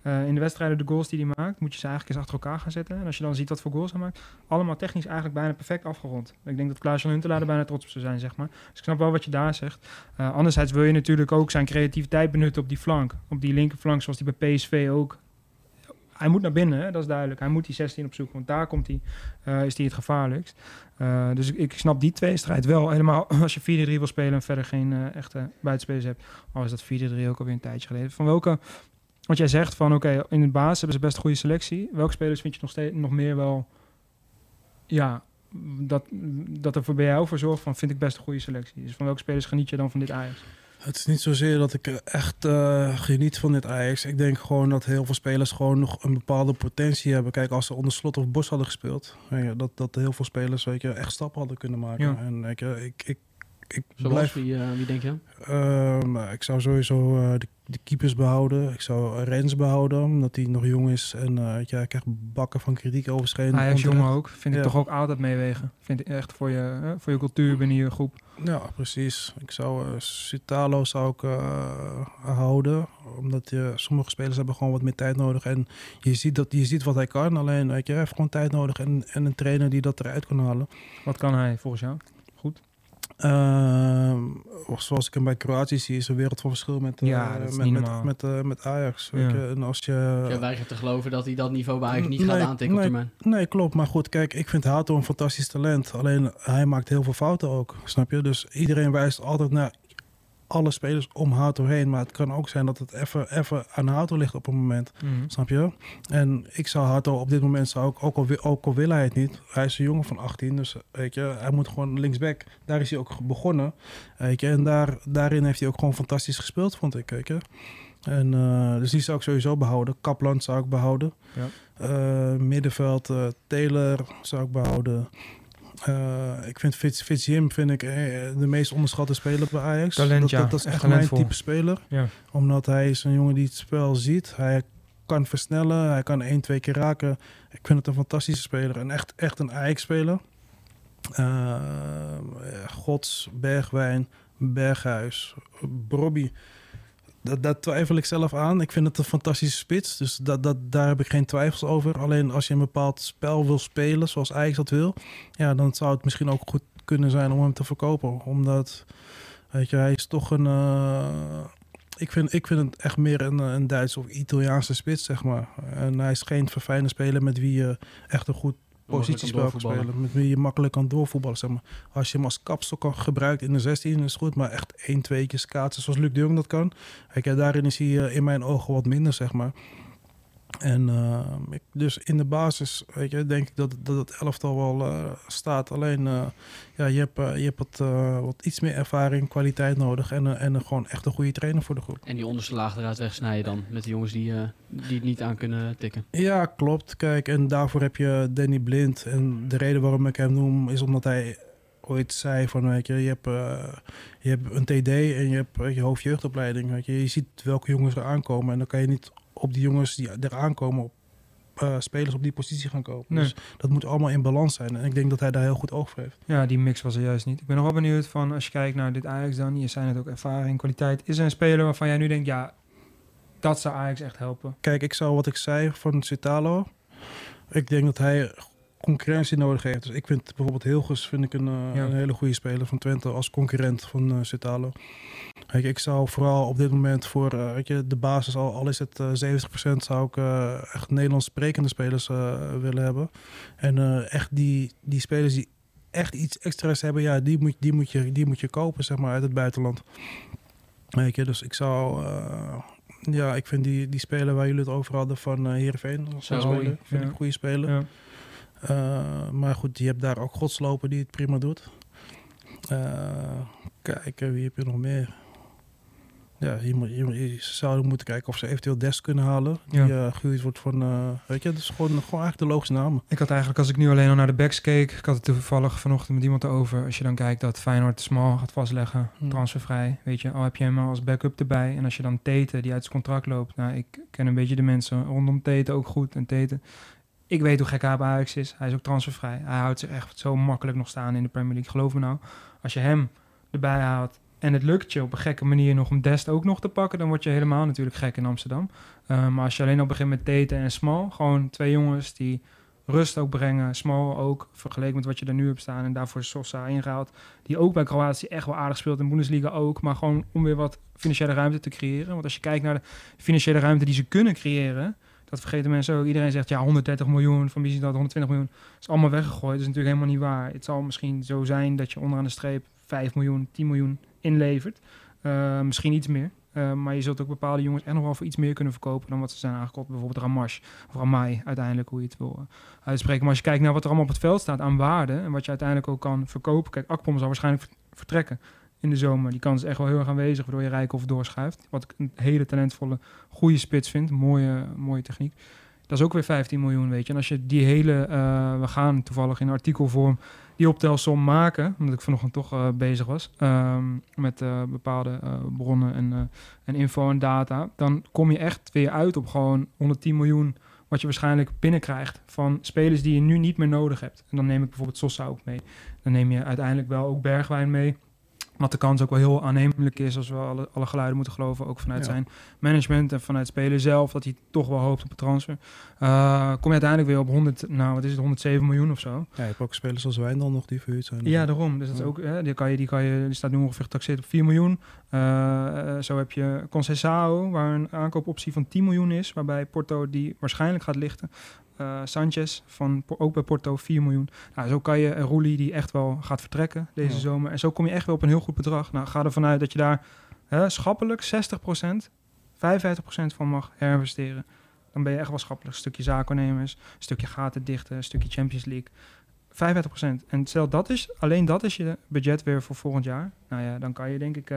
In de wedstrijden de goals die hij maakt, moet je ze eigenlijk eens achter elkaar gaan zetten. En als je dan ziet wat voor goals hij maakt, allemaal technisch eigenlijk bijna perfect afgerond. Ik denk dat Klaas-Jan Huntelaar er bijna trots op zou zijn, zeg maar. Dus ik snap wel wat je daar zegt. Anderzijds wil je natuurlijk ook zijn creativiteit benutten op die flank. Op die linkerflank, zoals die bij PSV ook. Hij moet naar binnen, hè? Dat is duidelijk. Hij moet die 16 opzoeken, want daar komt is hij het gevaarlijkst. Dus ik snap die tweestrijd wel. Helemaal als je 4-3 wil spelen en verder geen echte buitenspelers hebt. Al is dat 4-3 ook alweer een tijdje geleden. Van welke, wat jij zegt van oké, in de basis hebben ze best een goede selectie. Welke spelers vind je nog meer wel... Ja, dat er bij jou voor zorgt van vind ik best een goede selectie. Dus van welke spelers geniet je dan van dit Ajax? Het is niet zozeer dat ik echt geniet van dit Ajax. Ik denk gewoon dat heel veel spelers gewoon nog een bepaalde potentie hebben. Kijk, als ze onder Slot of Bos hadden gespeeld, dat heel veel spelers echt stappen hadden kunnen maken. Ja. En ik Zoals, blijf... wie denk je? Ik zou sowieso de keepers behouden. Ik zou Rens behouden, omdat hij nog jong is. En ik krijg bakken van kritiek over scheen. Ajax jongen ook. Vind ik toch ook altijd meewegen. Vind ik echt voor je cultuur binnen je groep. Ja, precies. Ik zou Sitalo houden. Omdat sommige spelers hebben gewoon wat meer tijd nodig. En je ziet wat hij kan. Alleen hij heeft gewoon tijd nodig. En een trainer die dat eruit kan halen. Wat kan hij volgens jou? Goed. Zoals ik hem bij Kroatië zie, is een wereld van verschil met Ajax. Ja. En als je... Je weigert te geloven dat hij dat niveau bij Ajax niet gaat aantikken op termijn. Nee, klopt. Maar goed, kijk, ik vind Hato een fantastisch talent. Alleen hij maakt heel veel fouten ook, snap je? Dus iedereen wijst altijd naar alle spelers om Hato heen. Maar het kan ook zijn dat het even aan Hato ligt op een moment. Mm. Snap je? En ik zou Hato op dit moment, ook al wil hij het niet. Hij is een jongen van 18, dus weet je, hij moet gewoon linksback. Daar is hij ook begonnen. Weet je, en daarin heeft hij ook gewoon fantastisch gespeeld, vond ik. Weet je. En, dus die zou ik sowieso behouden. Kaplan zou ik behouden. Ja. Middenveld, Taylor zou ik behouden. Ik vind Fitzjim de meest onderschatte speler bij Ajax. Talent, dat is echt talentvol. mijn type speler. Ja. Omdat hij is een jongen die het spel ziet. Hij kan versnellen. Hij kan 1-2 keer raken. Ik vind het een fantastische speler. En echt een Ajax-speler. Gods, Bergwijn, Berghuis, Brobby. Dat twijfel ik zelf aan. Ik vind het een fantastische spits. Dus daar heb ik geen twijfels over. Alleen als je een bepaald spel wil spelen, zoals Ajax dat wil, ja, dan zou het misschien ook goed kunnen zijn om hem te verkopen. Omdat, weet je, hij is toch een... Ik vind het echt meer een Duitse of Italiaanse spits, zeg maar. En hij is geen verfijnde speler met wie je echt een goed positiespel kan spelen. Met wie je makkelijk kan doorvoetballen, zeg maar. Als je hem als kapstok gebruikt in de 16 is het goed, maar echt 1-2 keer skaatsen zoals Luc de Jong dat kan. Kijk, daarin is hij in mijn ogen wat minder, zeg maar. En dus in de basis, weet je, denk ik dat het elftal wel staat. Alleen, je hebt wat iets meer ervaring, kwaliteit nodig en gewoon echt een goede trainer voor de groep. En die onderste laag eruit wegsnijden dan, met de jongens die het niet aan kunnen tikken. Ja, klopt. Kijk, en daarvoor heb je Danny Blind. En de reden waarom ik hem noem, is omdat hij ooit zei van, weet je hebt een TD en je hebt je hoofdjeugdopleiding. Weet je ziet welke jongens er aankomen en dan kan je niet op die jongens die er aankomen, spelers op die positie gaan kopen. Nee. Dus dat moet allemaal in balans zijn. En ik denk dat hij daar heel goed oog voor heeft. Ja, die mix was er juist niet. Ik ben nog wel benieuwd van, als je kijkt naar dit Ajax dan, je zei het ook, ervaring, kwaliteit. Is er een speler waarvan jij nu denkt, ja, dat zou Ajax echt helpen? Kijk, ik zou wat ik zei van Sitalo. Ik denk dat hij concurrentie nodig heeft. Dus ik vind bijvoorbeeld Hilgers een hele goede speler van Twente als concurrent van Sitalo. Kijk, ik zou vooral op dit moment voor de basis, al is het 70%, zou ik echt Nederlands sprekende spelers willen hebben. En echt die spelers die echt iets extra's hebben, ja, die moet je kopen, zeg maar, uit het buitenland. Weet je, dus ik zou... ik vind die speler waar jullie het over hadden van Heerenveen, vind ik een goede speler. Ja. Maar goed, je hebt daar ook Godslopen die het prima doet. Kijk, wie heb je nog meer? Ja, je zou moeten kijken of ze eventueel Dest kunnen halen. Die gehuurd wordt van... weet je, dat is gewoon eigenlijk de logische naam. Ik had eigenlijk, als ik nu alleen al naar de backs keek... Ik had het toevallig vanochtend met iemand over. Als je dan kijkt dat Feyenoord Smal gaat vastleggen, transfervrij. Weet je, al heb je hem als backup erbij. En als je dan Tete, die uit zijn contract loopt... Nou, ik ken een beetje de mensen rondom Tete ook goed. En Tete... Ik weet hoe gek hij bij Ajax is. Hij is ook transfervrij. Hij houdt zich echt zo makkelijk nog staan in de Premier League. Geloof me nou, als je hem erbij haalt en het lukt je op een gekke manier nog om Dest ook nog te pakken, dan word je helemaal natuurlijk gek in Amsterdam. Maar als je alleen al begint met Tete en Smal, gewoon 2 jongens die rust ook brengen, Smal ook, vergeleken met wat je er nu hebt staan en daarvoor Sosa ingehaald, die ook bij Kroatië echt wel aardig speelt, in Bundesliga ook, maar gewoon om weer wat financiële ruimte te creëren. Want als je kijkt naar de financiële ruimte die ze kunnen creëren, dat vergeten mensen ook. Iedereen zegt, 130 miljoen, van wie is dat, 120 miljoen, is allemaal weggegooid. Dat is natuurlijk helemaal niet waar. Het zal misschien zo zijn dat je onderaan de streep 5 miljoen, 10 miljoen inlevert. Misschien iets meer. Maar je zult ook bepaalde jongens echt nog wel voor iets meer kunnen verkopen dan wat ze zijn aangekocht. Bijvoorbeeld Ramash of Ramai, uiteindelijk, hoe je het wil uitspreken. Maar als je kijkt naar wat er allemaal op het veld staat aan waarde en wat je uiteindelijk ook kan verkopen. Kijk, Akpom zal waarschijnlijk vertrekken in de zomer. Die kans is echt wel heel erg aanwezig, waardoor je Rijkoff doorschuift. Wat ik een hele talentvolle, goede spits vind. Mooie techniek. Dat is ook weer 15 miljoen, weet je. En als je die hele... we gaan toevallig in artikelvorm die optelsom maken, omdat ik vanochtend toch bezig was met bepaalde bronnen en info en data, dan kom je echt weer uit op gewoon 110 miljoen wat je waarschijnlijk binnenkrijgt van spelers die je nu niet meer nodig hebt. En dan neem ik bijvoorbeeld Sosa ook mee. Dan neem je uiteindelijk wel ook Bergwijn mee. Wat de kans ook wel heel aannemelijk is, als we alle geluiden moeten geloven, ook vanuit zijn management en vanuit speler zelf, dat hij toch wel hoopt op een transfer. Kom je uiteindelijk weer op 107 miljoen of zo. Ja, je hebt ook spelers als Wijndal nog die verhuurd zijn. Ja, daarom. Dus dat is ook, die staat nu ongeveer getaxeerd op 4 miljoen. Zo heb je Conceição, waar een aankoopoptie van 10 miljoen is, waarbij Porto die waarschijnlijk gaat lichten. Sanchez, ook bij Porto, 4 miljoen. Nou, zo kan je Roelie, die echt wel gaat vertrekken deze zomer. En zo kom je echt wel op een heel goed bedrag. Nou, ga ervan uit dat je daar schappelijk 60%, 55% van mag herinvesteren. Dan ben je echt wel schappelijk. Een stukje zaakwaarnemers, een stukje gaten dichten, een stukje Champions League. 55%. En stel alleen dat is je budget weer voor volgend jaar. Nou ja, dan kan je denk ik...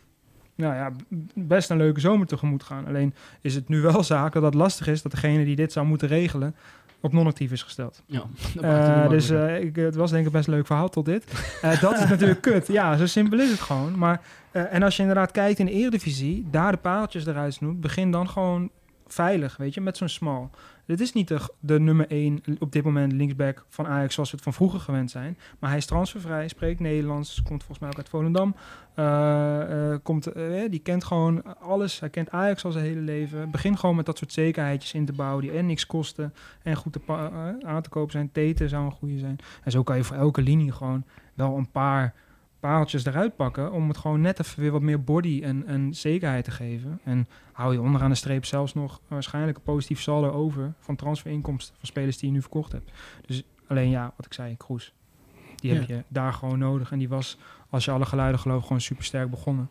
best een leuke zomer tegemoet gaan. Alleen is het nu wel zaak dat het lastig is dat degene die dit zou moeten regelen op non-actief is gesteld. Ja, het was denk ik best een leuk verhaal tot dit. Dat is natuurlijk kut. Ja, zo simpel is het gewoon. Maar en als je inderdaad kijkt in de Eredivisie, daar de paaltjes eruit snoept, begin dan gewoon veilig, weet je, met zo'n Smal. Dit is niet de nummer 1 op dit moment linksback van Ajax zoals we het van vroeger gewend zijn. Maar hij is transfervrij, spreekt Nederlands, komt volgens mij ook uit Volendam. Die kent gewoon alles. Hij kent Ajax al zijn hele leven. Begin gewoon met dat soort zekerheidjes in te bouwen die en niks kosten en goed aan te kopen zijn. Tete zou een goede zijn. En zo kan je voor elke linie gewoon wel een paar paaltjes eruit pakken om het gewoon net even weer wat meer body en zekerheid te geven. En hou je onderaan de streep zelfs nog waarschijnlijk een positief saldo over van transferinkomsten van spelers die je nu verkocht hebt. Dus alleen wat ik zei, Kroes. Die heb je daar gewoon nodig. En die was, als je alle geluiden gelooft, gewoon super sterk begonnen.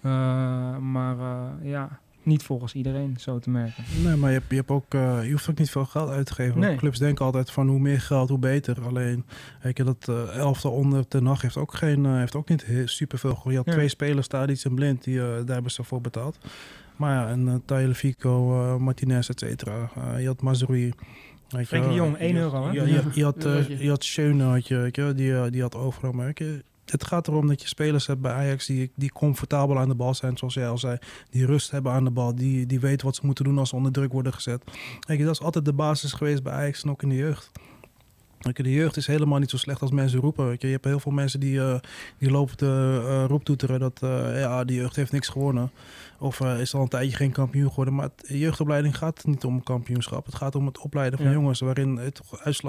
Niet volgens iedereen zo te merken. Nee, maar je hebt ook, je hoeft ook niet veel geld uit te geven. Nee. Clubs denken altijd van hoe meer geld, hoe beter. Alleen, weet je, dat elftal onder Ten Hag heeft ook niet superveel. Je had 2 spelers, Tadic en Blind, daar hebben ze voor betaald. Maar ja, en Tagliafico, Martinez, et cetera. Je had Mazraoui. Frenkie de Jong, 1 euro, hè? Je had Schöne, die had overal. Het gaat erom dat je spelers hebt bij Ajax die comfortabel aan de bal zijn, zoals jij al zei. Die rust hebben aan de bal, die weten wat ze moeten doen als ze onder druk worden gezet. Kijk, dat is altijd de basis geweest bij Ajax en ook in de jeugd. Kijk, de jeugd is helemaal niet zo slecht als mensen roepen. Je hebt heel veel mensen die lopen te roeptoeteren dat die jeugd heeft niks gewonnen. Of is al een tijdje geen kampioen geworden. Maar de jeugdopleiding gaat niet om kampioenschap. Het gaat om het opleiden van jongens waarin het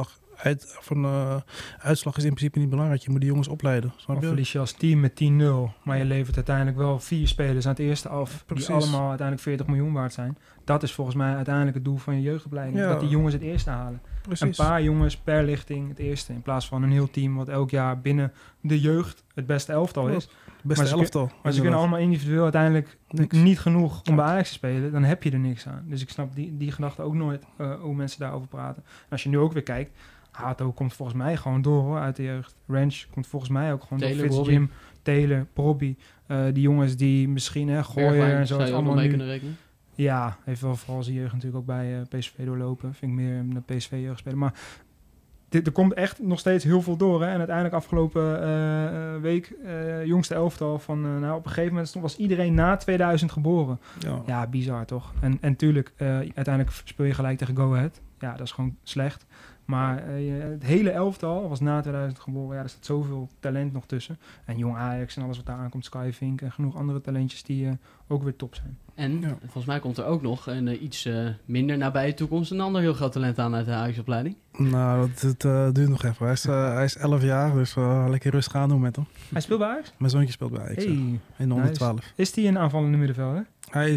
uitslag is in principe niet belangrijk. Je moet die jongens opleiden. Of verlies je als team met 10-0, maar je levert uiteindelijk wel 4 spelers aan het eerste af. Precies. Die allemaal uiteindelijk 40 miljoen waard zijn. Dat is volgens mij uiteindelijk het doel van je jeugdopleiding. Ja. Dat die jongens het eerste halen. Precies. Een paar jongens per lichting het eerste. In plaats van een heel team wat elk jaar binnen de jeugd het beste elftal is. Maar ze kunnen allemaal individueel uiteindelijk niet genoeg om bij Ajax te spelen. Dan heb je er niks aan. Dus ik snap die gedachte ook nooit hoe mensen daarover praten. En als je nu ook weer kijkt, Hato komt volgens mij gewoon door hoor, uit de jeugd. Ranch komt volgens mij ook gewoon door. Fitzjim, Taylor, Brobby. Die jongens die misschien gooien en zo. Zou je allemaal mee kunnen rekenen? Ja, heeft wel vooral zijn jeugd natuurlijk ook bij PSV doorlopen. Vind ik meer een PSV-jeugd spelen. Maar er komt echt nog steeds heel veel door. Hè? En uiteindelijk afgelopen week, jongste elftal van... op een gegeven moment was iedereen na 2000 geboren. Ja, bizar toch? En tuurlijk, uiteindelijk speel je gelijk tegen Go Ahead. Ja, dat is gewoon slecht. Maar het hele elftal was na 2000 geboren. Ja, er staat zoveel talent nog tussen. En jong Ajax en alles wat daar aankomt, Skyvink en genoeg andere talentjes die ook weer top zijn. En volgens mij komt er ook nog in iets minder nabije toekomst een ander heel groot talent aan uit de Ajax-opleiding. Nou, het duurt nog even. Hij is 11 jaar, dus lekker rustig aan doen met hem. Hij speelt bij Ajax? Mijn zoontje speelt bij Ajax, in de 112. Is hij een aanvallende middenvelder? Hij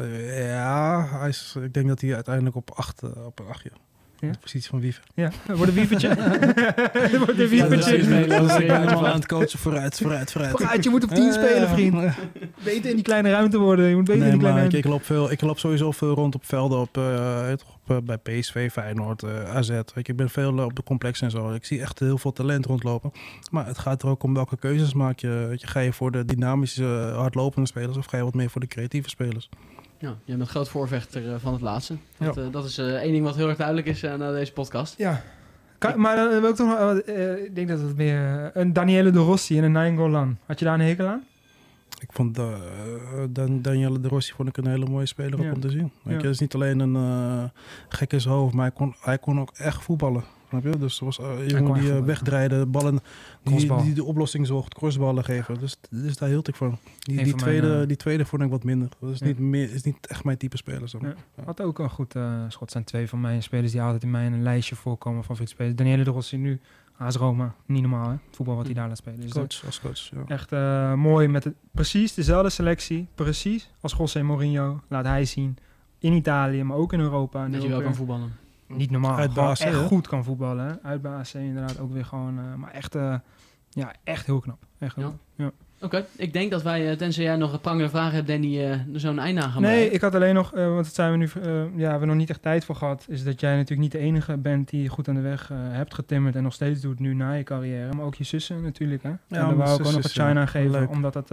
is, ik denk dat hij uiteindelijk op 8 ja. Ja? De positie van Wiever. Ja, wordt een wievertje. Wordt een wievertje. Dat is helemaal aan het coachen vooruit. Vooruit, je moet op 10 spelen, vriend. Beter in die kleine ruimte worden. Je moet beter in die kleine ruimte. Ik loop sowieso veel rond op velden bij PSV, Feyenoord, AZ. Weet je, ik ben veel op de complex en zo. Ik zie echt heel veel talent rondlopen. Maar het gaat er ook om welke keuzes maak je. Ga je voor de dynamische, hardlopende spelers of ga je wat meer voor de creatieve spelers? Ja, je bent groot voorvechter van het laatste. Ja. Dat is één ding wat heel erg duidelijk is na deze podcast. Ja. Maar dan wil ik toch nog... ik denk dat het meer... een Daniele De Rossi en een Nainggolan. Had je daar een hekel aan? Ik vond Daniele De Rossi vond ik een hele mooie speler om te zien. Het is niet alleen een gek in zijn hoofd, maar hij kon ook echt voetballen. Snap je? Dus er was een jongen die wegdraaide, ballen die de oplossing zocht, crossballen geven. Dus daar hield ik van. Die tweede vond ik wat minder. Dat is niet echt mijn type speler. Zo. Ja. Wat ook een goed schot zijn 2 van mijn spelers die altijd in mijn lijstje voorkomen van spelers. Daniele De Rossi nu, AS Roma, niet normaal hè? Het voetbal wat hij daar laat spelen. Dus als coach, ja. Echt mooi met precies dezelfde selectie, precies als José Mourinho laat hij zien in Italië, maar ook in Europa. Dat je wel kan voetballen. Niet normaal, uit AC, echt goed kan voetballen. Hè? Uit bij AC inderdaad ook weer gewoon, maar echt heel knap. Echt heel knap. Ja. Oké, ik denk dat wij, tenzij jij nog een prangende vragen hebt, Danny, er zo'n einde aan gaan Nee, brengen. ik had alleen nog, want dat zijn we nu, we hebben nog niet echt tijd voor gehad, is dat jij natuurlijk niet de enige bent die goed aan de weg hebt getimmerd en nog steeds doet nu na je carrière, maar ook je zussen natuurlijk. Hè? Ja, en daar wou ik ook nog een shine aan geven, leuk. Omdat dat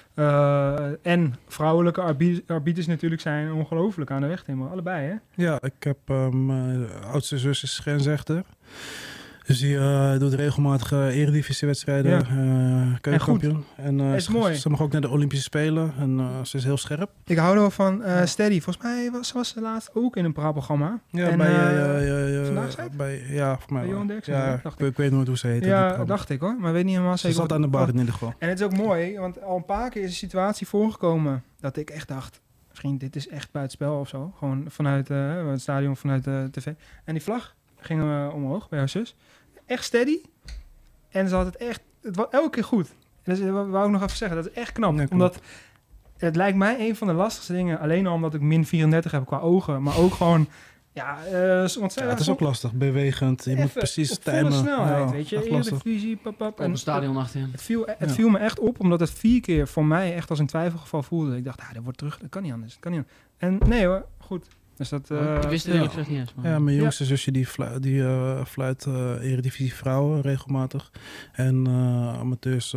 en vrouwelijke arbiters natuurlijk zijn ongelooflijk aan de weg timmeren, allebei hè? Ja, ik heb mijn oudste zus is grensrechter. Dus die doet regelmatig eredivisiewedstrijden, keukenkampioen. En is mooi. Ze mag ook naar de Olympische Spelen en ze is heel scherp. Ik hou er wel van Steady. Volgens mij was ze laatst ook in een praatprogramma. Ja, en, Vandaag zei het? voor mij bij Johan Derksen, ja, dacht ik weet nooit hoe ze heet. Ja, dacht ik hoor. Maar weet niet helemaal zeker. Ze zat aan de bar in ieder geval. En het is ook mooi, want al een paar keer is een situatie voorgekomen dat ik echt dacht, vriend, dit is echt buitenspel of zo. Gewoon vanuit het stadion, vanuit de tv. En die vlag ging omhoog bij haar zus. Echt steady. En ze had het echt... Het was elke keer goed. En dat wou ik nog even zeggen. Dat is echt knap. Ja, omdat het lijkt mij een van de lastigste dingen. Alleen al omdat ik min 34 heb qua ogen. Maar ook gewoon... het is ook lastig. Bewegend. Je moet precies timen. Volle snelheid, weet je. Eredivisie, Op het stadion achterin. Het viel me echt op. Omdat het 4 keer voor mij echt als een twijfelgeval voelde. Ik dacht, dat wordt terug. Dat kan niet anders. En nee hoor, goed. Dus dat, ik wist het eerlijk gezegd niet eens. Ja, mijn jongste zusje die fluit Eredivisie vrouwen regelmatig. En amateurs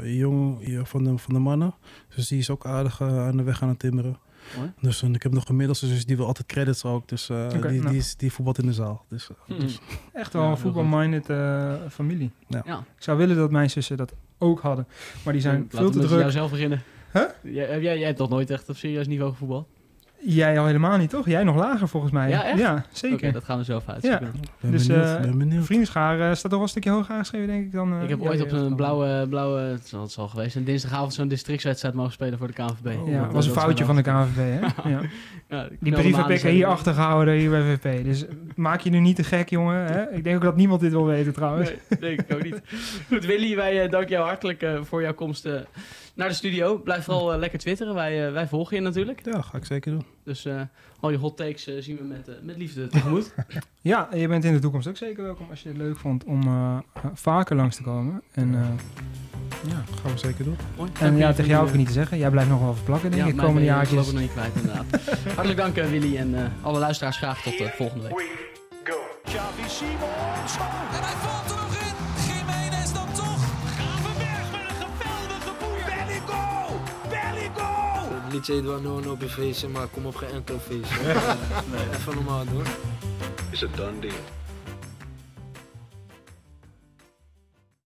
van de mannen. Dus die is ook aardig aan de weg aan het timmeren. Dus ik heb nog een middelste zus die wil altijd credits ook. Dus die voetbalt in de zaal. Dus. Echt wel een voetbalminded familie. Ja. Ja. Ik zou willen dat mijn zussen dat ook hadden. Maar die zijn veel te druk. Jou zelf beginnen. Huh? Jij hebt toch nooit echt op serieus niveau gevoetbald? Jij al helemaal niet, toch? Jij nog lager volgens mij. Ja, echt? Ja, zeker. Oké, dat gaan we zelf uitzoeken. Ja. Dus ben benieuwd. Vriendenschaar staat toch wel een stukje hoger aangeschreven, denk ik dan. Ik heb ooit op een blauwe het zal geweest, een dinsdagavond zo'n districtswedstrijd mogen spelen voor de KNVB. Ja, dat was een foutje van de KNVB, hè? Ja. Ja, die brief heb ik hier achtergehouden, hier bij VP. Dus maak je nu niet te gek, jongen. Hè? Ik denk ook dat niemand dit wil weten, trouwens. Nee, denk ik ook niet. Goed, Willy, wij danken jou hartelijk voor jouw komst naar de studio. Blijf vooral lekker twitteren. Wij volgen je natuurlijk. Ja, ga ik zeker doen. Dus al je hot takes zien we met liefde tegemoet. Ja, je bent in de toekomst ook zeker welkom als je het leuk vond om vaker langs te komen. En ja, gaan we zeker doen. Mooi. En ja, tegen jou hoef ik niet te zeggen. Jij blijft nog wel verplakken, denk ik, de komende jaartjes. Ik loop er nog niet kwijt, inderdaad. Hartelijk dank, Willy. En alle luisteraars graag tot volgende week. We go. Xavi Simons. En hij valt er nog in. Gimenez dan toch. Gravenberg met een geweldige boeien. Belligo! Het liedje heet wel no op je feestje, maar kom op geen enkel feestje. Even normaal doen. It's a done deal.